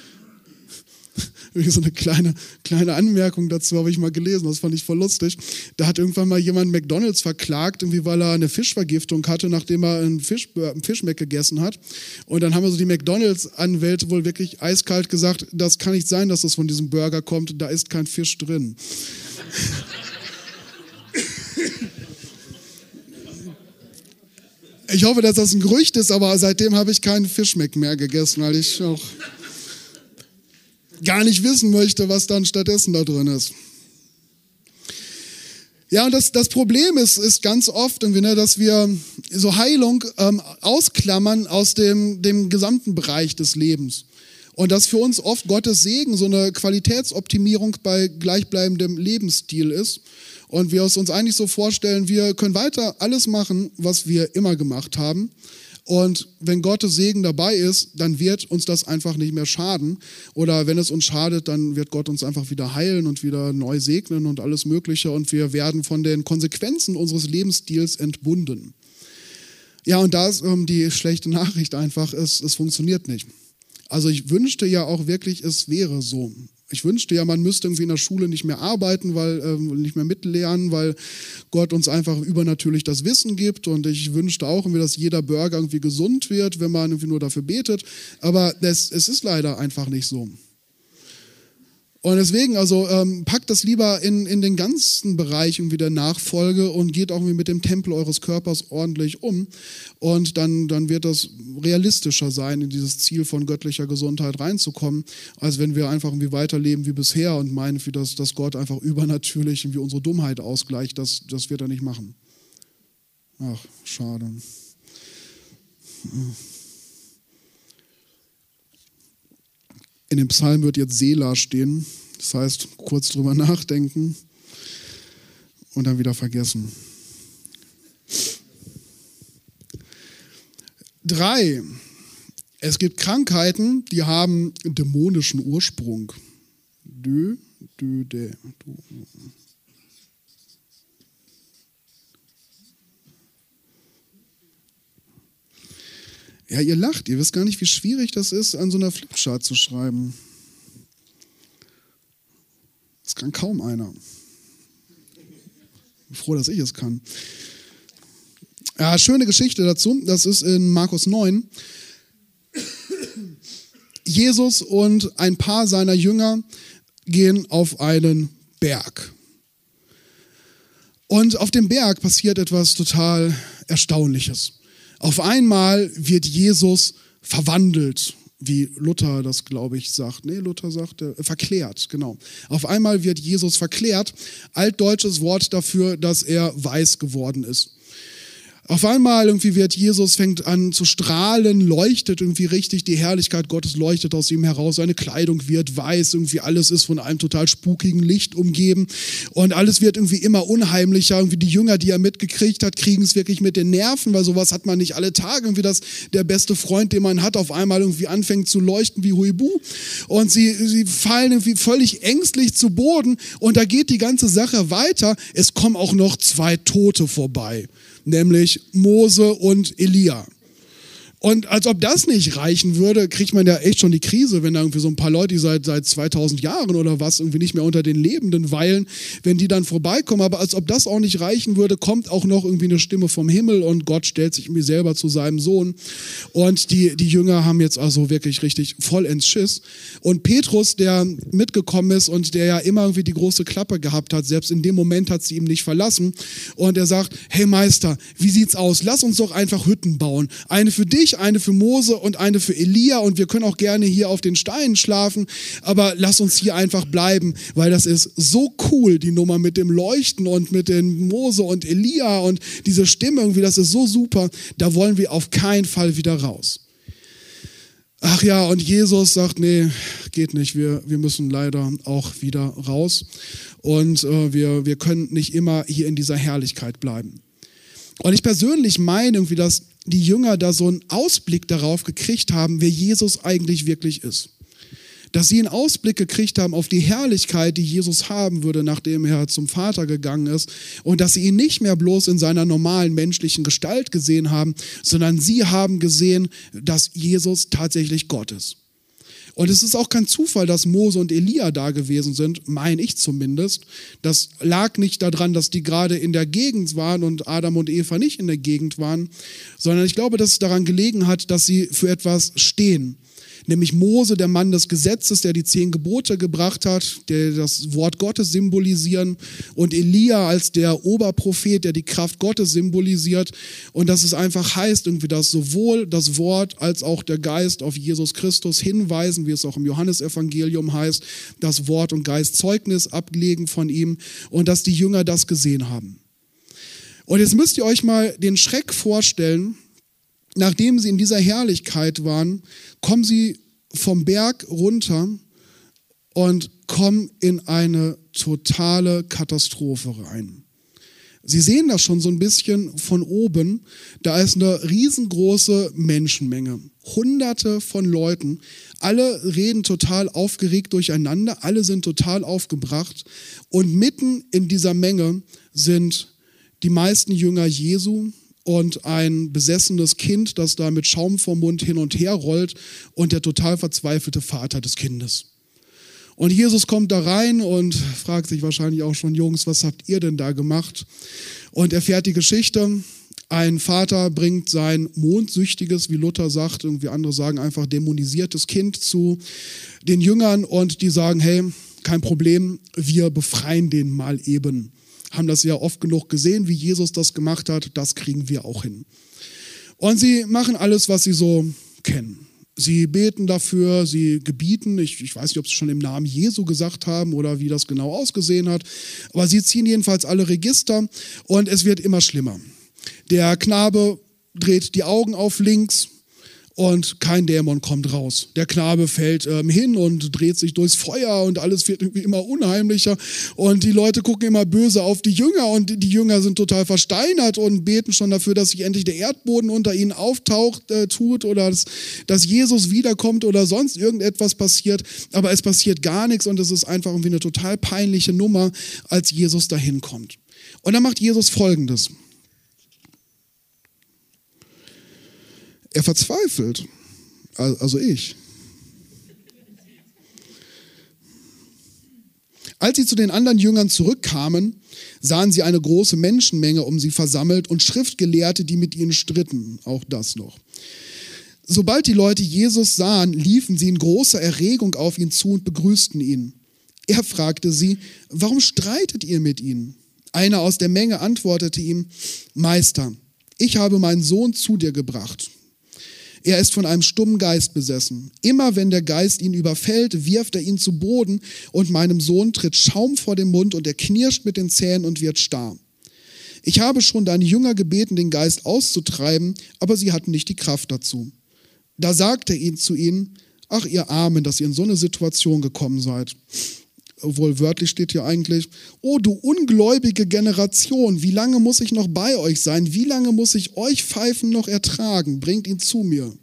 So eine kleine, kleine Anmerkung dazu habe ich mal gelesen, das fand ich voll lustig. Da hat irgendwann mal jemand McDonald's verklagt, irgendwie weil er eine Fischvergiftung hatte, nachdem er einen Fisch, einen Fischmeck gegessen hat. Und dann haben also die McDonald's-Anwälte wohl wirklich eiskalt gesagt, das kann nicht sein, dass das von diesem Burger kommt, da ist kein Fisch drin. Ich hoffe, dass das ein Gerücht ist, aber seitdem habe ich keinen Fischmeck mehr gegessen, weil ich auch gar nicht wissen möchte, was dann stattdessen da drin ist. Ja, und das, das Problem ist, ist ganz oft, dass wir so Heilung ähm, ausklammern aus dem, dem gesamten Bereich des Lebens. Und dass für uns oft Gottes Segen so eine Qualitätsoptimierung bei gleichbleibendem Lebensstil ist. Und wir es uns eigentlich so vorstellen, wir können weiter alles machen, was wir immer gemacht haben. Und wenn Gottes Segen dabei ist, dann wird uns das einfach nicht mehr schaden. Oder wenn es uns schadet, dann wird Gott uns einfach wieder heilen und wieder neu segnen und alles Mögliche. Und wir werden von den Konsequenzen unseres Lebensstils entbunden. Ja, und da ist ähm, die schlechte Nachricht einfach, es, es funktioniert nicht. Also ich wünschte ja auch wirklich, es wäre so. Ich wünschte ja, man müsste irgendwie in der Schule nicht mehr arbeiten, weil äh, nicht mehr mitlernen, weil Gott uns einfach übernatürlich das Wissen gibt. Und ich wünschte auch, irgendwie, dass jeder Bürger irgendwie gesund wird, wenn man irgendwie nur dafür betet. Aber das, es ist leider einfach nicht so. Und deswegen, also ähm, packt das lieber in, in den ganzen Bereich irgendwie der Nachfolge und geht auch irgendwie mit dem Tempel eures Körpers ordentlich um. Und dann, dann wird das realistischer sein, in dieses Ziel von göttlicher Gesundheit reinzukommen, als wenn wir einfach irgendwie weiterleben wie bisher und meinen, wie das, dass Gott einfach übernatürlich irgendwie unsere Dummheit ausgleicht. Das, das wird er nicht machen. Ach, schade. In dem Psalm wird jetzt Selah stehen, das heißt, kurz drüber nachdenken und dann wieder vergessen. Drei. Es gibt Krankheiten, die haben dämonischen Ursprung. Dö, dö, dä, du. Ja, ihr lacht, ihr wisst gar nicht, wie schwierig das ist, an so einer Flipchart zu schreiben. Das kann kaum einer. Ich bin froh, dass ich es kann. Ja, schöne Geschichte dazu, das ist in Markus neun. Jesus und ein paar seiner Jünger gehen auf einen Berg. Und auf dem Berg passiert etwas total Erstaunliches. Auf einmal wird Jesus verwandelt, wie Luther das, glaube ich, sagt. Nee, Luther sagt, äh, verklärt, genau. Auf einmal wird Jesus verklärt, altdeutsches Wort dafür, dass er weiß geworden ist. Auf einmal irgendwie wird Jesus, fängt an zu strahlen, leuchtet irgendwie richtig, die Herrlichkeit Gottes leuchtet aus ihm heraus, seine Kleidung wird weiß, irgendwie alles ist von einem total spukigen Licht umgeben und alles wird irgendwie immer unheimlicher, irgendwie die Jünger, die er mitgekriegt hat, kriegen es wirklich mit den Nerven, weil sowas hat man nicht alle Tage, irgendwie dass der beste Freund, den man hat, auf einmal irgendwie anfängt zu leuchten wie Huibu und sie, sie fallen irgendwie völlig ängstlich zu Boden und da geht die ganze Sache weiter, es kommen auch noch zwei Tote vorbei. Nämlich Mose und Elia. Und als ob das nicht reichen würde, kriegt man ja echt schon die Krise, wenn da irgendwie so ein paar Leute, die seit, seit zweitausend Jahren oder was irgendwie nicht mehr unter den Lebenden weilen, wenn die dann vorbeikommen. Aber als ob das auch nicht reichen würde, kommt auch noch irgendwie eine Stimme vom Himmel und Gott stellt sich irgendwie selber zu seinem Sohn. Und die, die Jünger haben jetzt also wirklich richtig voll ins Schiss. Und Petrus, der mitgekommen ist und der ja immer irgendwie die große Klappe gehabt hat, selbst in dem Moment hat sie ihm nicht verlassen. Und er sagt, hey Meister, wie sieht's aus? Lass uns doch einfach Hütten bauen. Eine für dich, eine für Mose und eine für Elia und wir können auch gerne hier auf den Steinen schlafen, aber lass uns hier einfach bleiben, weil das ist so cool, die Nummer mit dem Leuchten und mit den Mose und Elia und diese Stimme irgendwie, das ist so super, da wollen wir auf keinen Fall wieder raus. Ach ja, und Jesus sagt, nee, geht nicht, wir, wir müssen leider auch wieder raus und äh, wir, wir können nicht immer hier in dieser Herrlichkeit bleiben. Und ich persönlich meine irgendwie, dass die Jünger da so einen Ausblick darauf gekriegt haben, wer Jesus eigentlich wirklich ist. Dass sie einen Ausblick gekriegt haben auf die Herrlichkeit, die Jesus haben würde, nachdem er zum Vater gegangen ist. Und dass sie ihn nicht mehr bloß in seiner normalen menschlichen Gestalt gesehen haben, sondern sie haben gesehen, dass Jesus tatsächlich Gott ist. Und es ist auch kein Zufall, dass Mose und Elia da gewesen sind, meine ich zumindest. Das lag nicht daran, dass die gerade in der Gegend waren und Adam und Eva nicht in der Gegend waren, sondern ich glaube, dass es daran gelegen hat, dass sie für etwas stehen. Nämlich Mose, der Mann des Gesetzes, der die zehn Gebote gebracht hat, der das Wort Gottes symbolisieren, und Elia als der Oberprophet, der die Kraft Gottes symbolisiert. Und dass es einfach heißt, irgendwie, dass sowohl das Wort als auch der Geist auf Jesus Christus hinweisen, wie es auch im Johannesevangelium heißt, dass Wort und Geist Zeugnis ablegen von ihm und dass die Jünger das gesehen haben. Und jetzt müsst ihr euch mal den Schreck vorstellen. Nachdem sie in dieser Herrlichkeit waren, kommen sie vom Berg runter und kommen in eine totale Katastrophe rein. Sie sehen das schon so ein bisschen von oben. Da ist eine riesengroße Menschenmenge. Hunderte von Leuten. Alle reden total aufgeregt durcheinander. Alle sind total aufgebracht. Und mitten in dieser Menge sind die meisten Jünger Jesu, und ein besessenes Kind, das da mit Schaum vom Mund hin und her rollt und der total verzweifelte Vater des Kindes. Und Jesus kommt da rein und fragt sich wahrscheinlich auch schon, Jungs, was habt ihr denn da gemacht? Und erfährt die Geschichte. Ein Vater bringt sein mondsüchtiges, wie Luther sagt, irgendwie andere sagen einfach dämonisiertes Kind zu den Jüngern und die sagen, hey, kein Problem, wir befreien den mal eben. Haben das ja oft genug gesehen, wie Jesus das gemacht hat, das kriegen wir auch hin. Und sie machen alles, was sie so kennen. Sie beten dafür, sie gebieten, ich, ich weiß nicht, ob sie schon im Namen Jesu gesagt haben oder wie das genau ausgesehen hat, aber sie ziehen jedenfalls alle Register und es wird immer schlimmer. Der Knabe dreht die Augen auf links und kein Dämon kommt raus. Der Knabe fällt ähm, hin und dreht sich durchs Feuer und alles wird irgendwie immer unheimlicher und die Leute gucken immer böse auf die Jünger und die Jünger sind total versteinert und beten schon dafür, dass sich endlich der Erdboden unter ihnen auftaucht, äh, tut oder dass, dass Jesus wiederkommt oder sonst irgendetwas passiert, aber es passiert gar nichts und es ist einfach irgendwie eine total peinliche Nummer, als Jesus dahin kommt. Und dann macht Jesus Folgendes. Er verzweifelt, also ich. Als sie zu den anderen Jüngern zurückkamen, sahen sie eine große Menschenmenge um sie versammelt und Schriftgelehrte, die mit ihnen stritten, auch das noch. Sobald die Leute Jesus sahen, liefen sie in großer Erregung auf ihn zu und begrüßten ihn. Er fragte sie, warum streitet ihr mit ihnen? Einer aus der Menge antwortete ihm, Meister, ich habe meinen Sohn zu dir gebracht. Er ist von einem stummen Geist besessen. Immer wenn der Geist ihn überfällt, wirft er ihn zu Boden und meinem Sohn tritt Schaum vor den Mund und er knirscht mit den Zähnen und wird starr. Ich habe schon deine Jünger gebeten, den Geist auszutreiben, aber sie hatten nicht die Kraft dazu. Da sagte er zu ihnen, ach ihr Armen, dass ihr in so eine Situation gekommen seid. Obwohl wörtlich steht hier eigentlich, oh du ungläubige Generation, wie lange muss ich noch bei euch sein? Wie lange muss ich euch Pfeifen noch ertragen? Bringt ihn zu mir.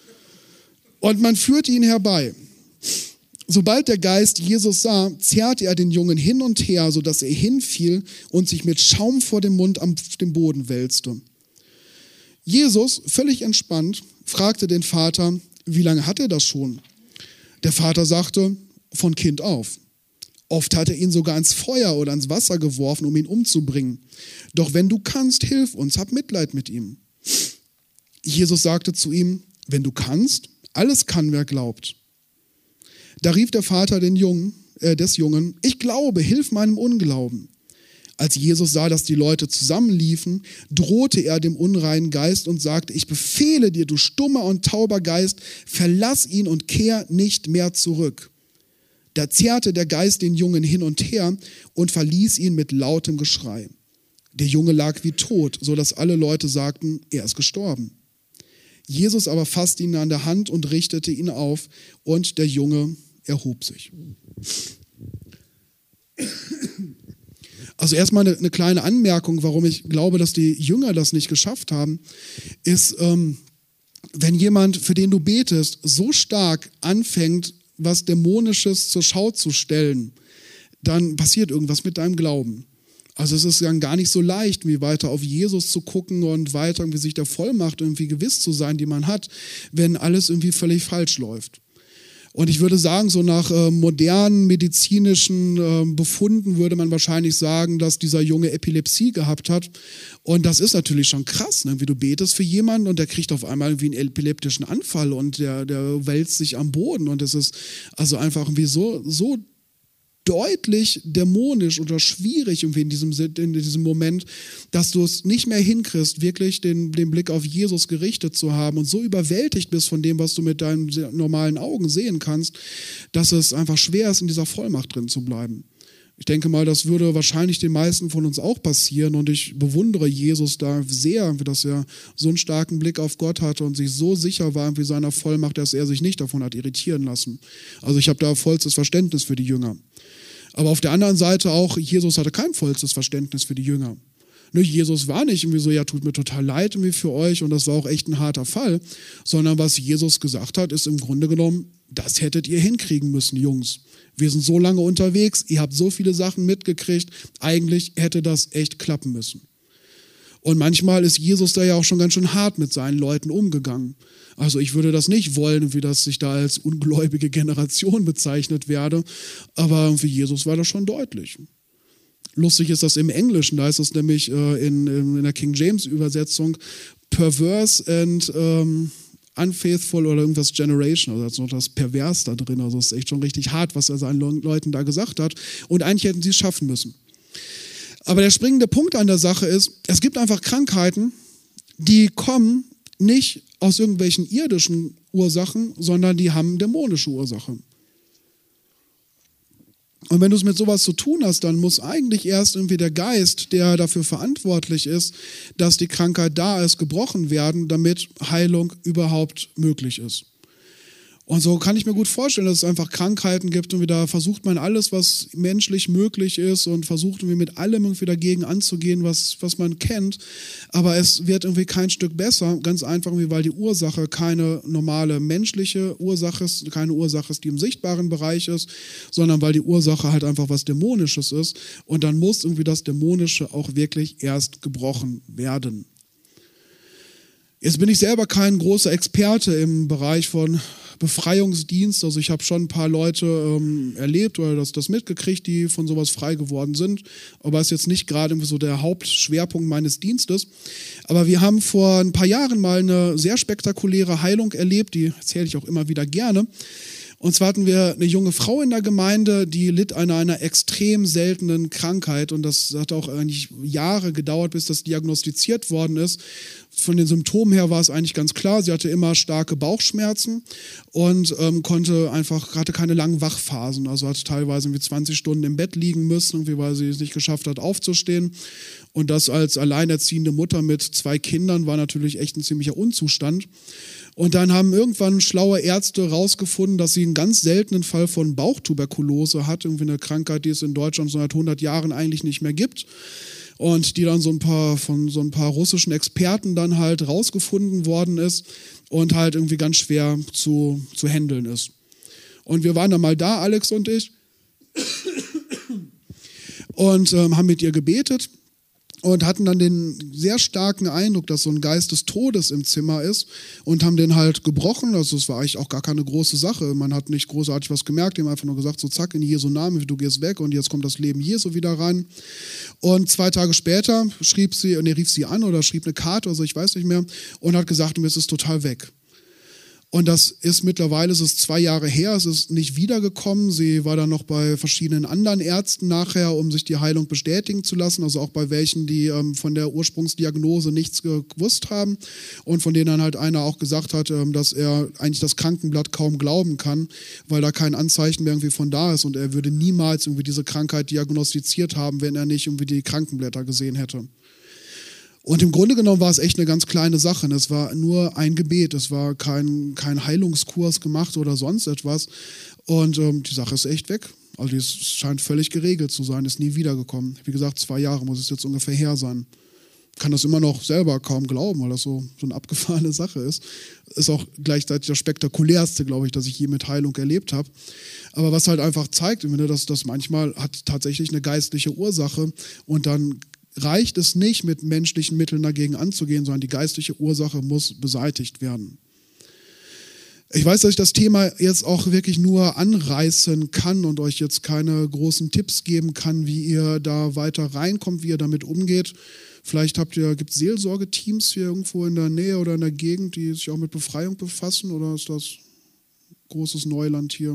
Und man führte ihn herbei. Sobald der Geist Jesus sah, zerrte er den Jungen hin und her, sodass er hinfiel und sich mit Schaum vor dem Mund am dem Boden wälzte. Jesus, völlig entspannt, fragte den Vater, wie lange hat er das schon? Der Vater sagte, von Kind auf. Oft hat er ihn sogar ins Feuer oder ins Wasser geworfen, um ihn umzubringen. Doch wenn du kannst, hilf uns, hab Mitleid mit ihm. Jesus sagte zu ihm, wenn du kannst, alles kann, wer glaubt. Da rief der Vater den Jungen, äh, des Jungen, ich glaube, hilf meinem Unglauben. Als Jesus sah, dass die Leute zusammenliefen, drohte er dem unreinen Geist und sagte, ich befehle dir, du stummer und tauber Geist, verlass ihn und kehr nicht mehr zurück. Da zerrte der Geist den Jungen hin und her und verließ ihn mit lautem Geschrei. Der Junge lag wie tot, so dass alle Leute sagten, er ist gestorben. Jesus aber fasste ihn an der Hand und richtete ihn auf und der Junge erhob sich. Also erstmal eine, eine kleine Anmerkung, warum ich glaube, dass die Jünger das nicht geschafft haben, ist, ähm, wenn jemand, für den du betest, so stark anfängt, was Dämonisches zur Schau zu stellen, dann passiert irgendwas mit deinem Glauben. Also es ist dann gar nicht so leicht, wie weiter auf Jesus zu gucken und weiter irgendwie sich der Vollmacht irgendwie gewiss zu sein, die man hat, wenn alles irgendwie völlig falsch läuft. Und ich würde sagen, so nach äh, modernen medizinischen äh, Befunden würde man wahrscheinlich sagen, dass dieser Junge Epilepsie gehabt hat. Und das ist natürlich schon krass, ne? Wie du betest für jemanden und der kriegt auf einmal irgendwie einen epileptischen Anfall und der, der wälzt sich am Boden. Und es ist also einfach irgendwie so, so deutlich dämonisch oder schwierig irgendwie in diesem, in diesem Moment, dass du es nicht mehr hinkriegst, wirklich den, den Blick auf Jesus gerichtet zu haben und so überwältigt bist von dem, was du mit deinen normalen Augen sehen kannst, dass es einfach schwer ist, in dieser Vollmacht drin zu bleiben. Ich denke mal, das würde wahrscheinlich den meisten von uns auch passieren und ich bewundere Jesus da sehr, dass er so einen starken Blick auf Gott hatte und sich so sicher war wie seiner Vollmacht, dass er sich nicht davon hat irritieren lassen. Also ich habe da vollstes Verständnis für die Jünger. Aber auf der anderen Seite auch, Jesus hatte kein vollstes Verständnis für die Jünger. Ne, Jesus war nicht irgendwie so, ja, tut mir total leid irgendwie für euch und das war auch echt ein harter Fall, sondern was Jesus gesagt hat, ist im Grunde genommen, das hättet ihr hinkriegen müssen, Jungs. Wir sind so lange unterwegs, ihr habt so viele Sachen mitgekriegt, eigentlich hätte das echt klappen müssen. Und manchmal ist Jesus da ja auch schon ganz schön hart mit seinen Leuten umgegangen. Also ich würde das nicht wollen, wie das ich da als ungläubige Generation bezeichnet werde, aber für Jesus war das schon deutlich. Lustig ist das im Englischen, da heißt es nämlich äh, in, in der King James Übersetzung perverse and ähm, unfaithful oder irgendwas generation, also da ist noch das Pervers da drin, also es ist echt schon richtig hart, was er seinen Leuten da gesagt hat und eigentlich hätten sie es schaffen müssen. Aber der springende Punkt an der Sache ist, es gibt einfach Krankheiten, die kommen nicht aus irgendwelchen irdischen Ursachen, sondern die haben dämonische Ursachen. Und wenn du es mit sowas zu tun hast, dann muss eigentlich erst irgendwie der Geist, der dafür verantwortlich ist, dass die Krankheit da ist, gebrochen werden, damit Heilung überhaupt möglich ist. Und so kann ich mir gut vorstellen, dass es einfach Krankheiten gibt und wieder versucht man alles, was menschlich möglich ist und versucht irgendwie mit allem irgendwie dagegen anzugehen, was, was man kennt. Aber es wird irgendwie kein Stück besser, ganz einfach, weil die Ursache keine normale menschliche Ursache ist, keine Ursache ist, die im sichtbaren Bereich ist, sondern weil die Ursache halt einfach was Dämonisches ist. Und dann muss irgendwie das Dämonische auch wirklich erst gebrochen werden. Jetzt bin ich selber kein großer Experte im Bereich von Befreiungsdienst, also ich habe schon ein paar Leute ähm, erlebt oder das, das mitgekriegt, die von sowas frei geworden sind, aber ist jetzt nicht gerade so der Hauptschwerpunkt meines Dienstes. Aber wir haben vor ein paar Jahren mal eine sehr spektakuläre Heilung erlebt, die erzähle ich auch immer wieder gerne. Und zwar hatten wir eine junge Frau in der Gemeinde, die litt an einer extrem seltenen Krankheit und das hat auch eigentlich Jahre gedauert, bis das diagnostiziert worden ist. Von den Symptomen her war es eigentlich ganz klar, sie hatte immer starke Bauchschmerzen und ähm, konnte einfach, hatte keine langen Wachphasen, also hat teilweise irgendwie zwanzig Stunden im Bett liegen müssen, weil sie es nicht geschafft hat aufzustehen. Und das als alleinerziehende Mutter mit zwei Kindern war natürlich echt ein ziemlicher Unzustand. Und dann haben irgendwann schlaue Ärzte herausgefunden, dass sie einen ganz seltenen Fall von Bauchtuberkulose hat, irgendwie eine Krankheit, die es in Deutschland seit hundert Jahren eigentlich nicht mehr gibt. Und die dann so ein paar von so ein paar russischen Experten dann halt rausgefunden worden ist und halt irgendwie ganz schwer zu, zu handeln ist. Und wir waren dann mal da, Alex und ich, und ähm, haben mit ihr gebetet und hatten dann den sehr starken Eindruck, dass so ein Geist des Todes im Zimmer ist und haben den halt gebrochen. Also es war eigentlich auch gar keine große Sache. Man hat nicht großartig was gemerkt, die haben einfach nur gesagt, so zack, in Jesu Namen, du gehst weg und jetzt kommt das Leben Jesu wieder rein. Und zwei Tage später schrieb sie, nee, rief sie an oder schrieb eine Karte, also ich weiß nicht mehr, und hat gesagt, mir ist es total weg. Und das ist mittlerweile, es ist zwei Jahre her, es ist nicht wiedergekommen. Sie war dann noch bei verschiedenen anderen Ärzten nachher, um sich die Heilung bestätigen zu lassen, also auch bei welchen, die ähm, von der Ursprungsdiagnose nichts gewusst haben und von denen dann halt einer auch gesagt hat, ähm, dass er eigentlich das Krankenblatt kaum glauben kann, weil da kein Anzeichen mehr irgendwie von da ist und er würde niemals irgendwie diese Krankheit diagnostiziert haben, wenn er nicht irgendwie die Krankenblätter gesehen hätte. Und im Grunde genommen war es echt eine ganz kleine Sache. Es war nur ein Gebet, es war kein, kein Heilungskurs gemacht oder sonst etwas. Und ähm, die Sache ist echt weg. Also die ist, scheint völlig geregelt zu sein, ist nie wiedergekommen. Wie gesagt, zwei Jahre muss es jetzt ungefähr her sein. Ich kann das immer noch selber kaum glauben, weil das so, so eine abgefahrene Sache ist. Ist auch gleichzeitig das Spektakulärste, glaube ich, dass ich je mit Heilung erlebt habe. Aber was halt einfach zeigt, dass das manchmal hat tatsächlich eine geistliche Ursache und dann reicht es nicht, mit menschlichen Mitteln dagegen anzugehen, sondern die geistliche Ursache muss beseitigt werden. Ich weiß, dass ich das Thema jetzt auch wirklich nur anreißen kann und euch jetzt keine großen Tipps geben kann, wie ihr da weiter reinkommt, wie ihr damit umgeht. Vielleicht habt ihr, gibt es Seelsorgeteams hier irgendwo in der Nähe oder in der Gegend, die sich auch mit Befreiung befassen, oder ist das großes Neuland hier?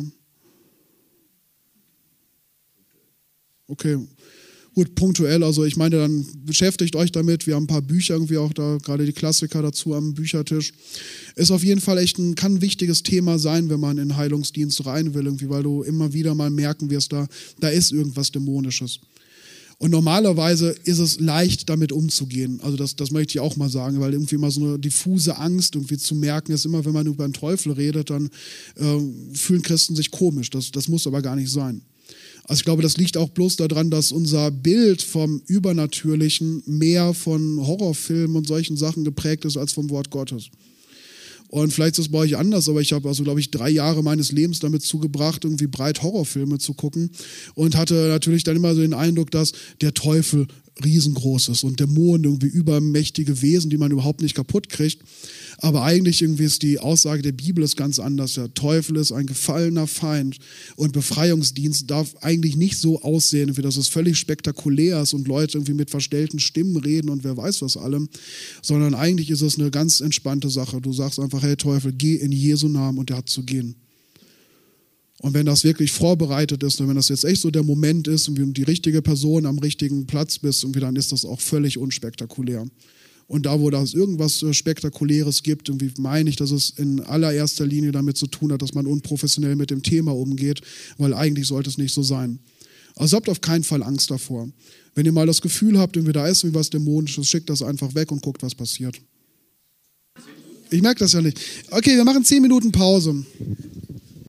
Okay. Gut, punktuell, also ich meine, dann beschäftigt euch damit, wir haben ein paar Bücher irgendwie auch da, gerade die Klassiker dazu am Büchertisch. Ist auf jeden Fall echt ein, kann ein wichtiges Thema sein, wenn man in Heilungsdienst rein will, irgendwie, weil du immer wieder mal merken wirst, da, da ist irgendwas Dämonisches. Und normalerweise ist es leicht, damit umzugehen. Also das, das möchte ich auch mal sagen, weil irgendwie mal so eine diffuse Angst irgendwie zu merken ist, immer wenn man über den Teufel redet, dann äh, fühlen Christen sich komisch. Das, das muss aber gar nicht sein. Also ich glaube, das liegt auch bloß daran, dass unser Bild vom Übernatürlichen mehr von Horrorfilmen und solchen Sachen geprägt ist als vom Wort Gottes. Und vielleicht ist es bei euch anders, aber ich habe also, glaube ich, drei Jahre meines Lebens damit zugebracht, irgendwie breit Horrorfilme zu gucken und hatte natürlich dann immer so den Eindruck, dass der Teufel riesengroß ist und Dämonen irgendwie übermächtige Wesen, die man überhaupt nicht kaputt kriegt. Aber eigentlich irgendwie ist die Aussage der Bibel ist ganz anders. Der Teufel ist ein gefallener Feind und Befreiungsdienst darf eigentlich nicht so aussehen, wie dass es völlig spektakulär ist und Leute irgendwie mit verstellten Stimmen reden und wer weiß was allem, sondern eigentlich ist es eine ganz entspannte Sache. Du sagst einfach, hey Teufel, geh in Jesu Namen und der hat zu gehen. Und wenn das wirklich vorbereitet ist und wenn das jetzt echt so der Moment ist und du die richtige Person am richtigen Platz bist, und dann ist das auch völlig unspektakulär. Und da, wo das irgendwas Spektakuläres gibt, irgendwie meine ich, dass es in allererster Linie damit zu tun hat, dass man unprofessionell mit dem Thema umgeht, weil eigentlich sollte es nicht so sein. Also habt auf keinen Fall Angst davor. Wenn ihr mal das Gefühl habt, irgendwie da ist irgendwie was Dämonisches, schickt das einfach weg und guckt, was passiert. Ich merke das ja nicht. Okay, wir machen zehn Minuten Pause.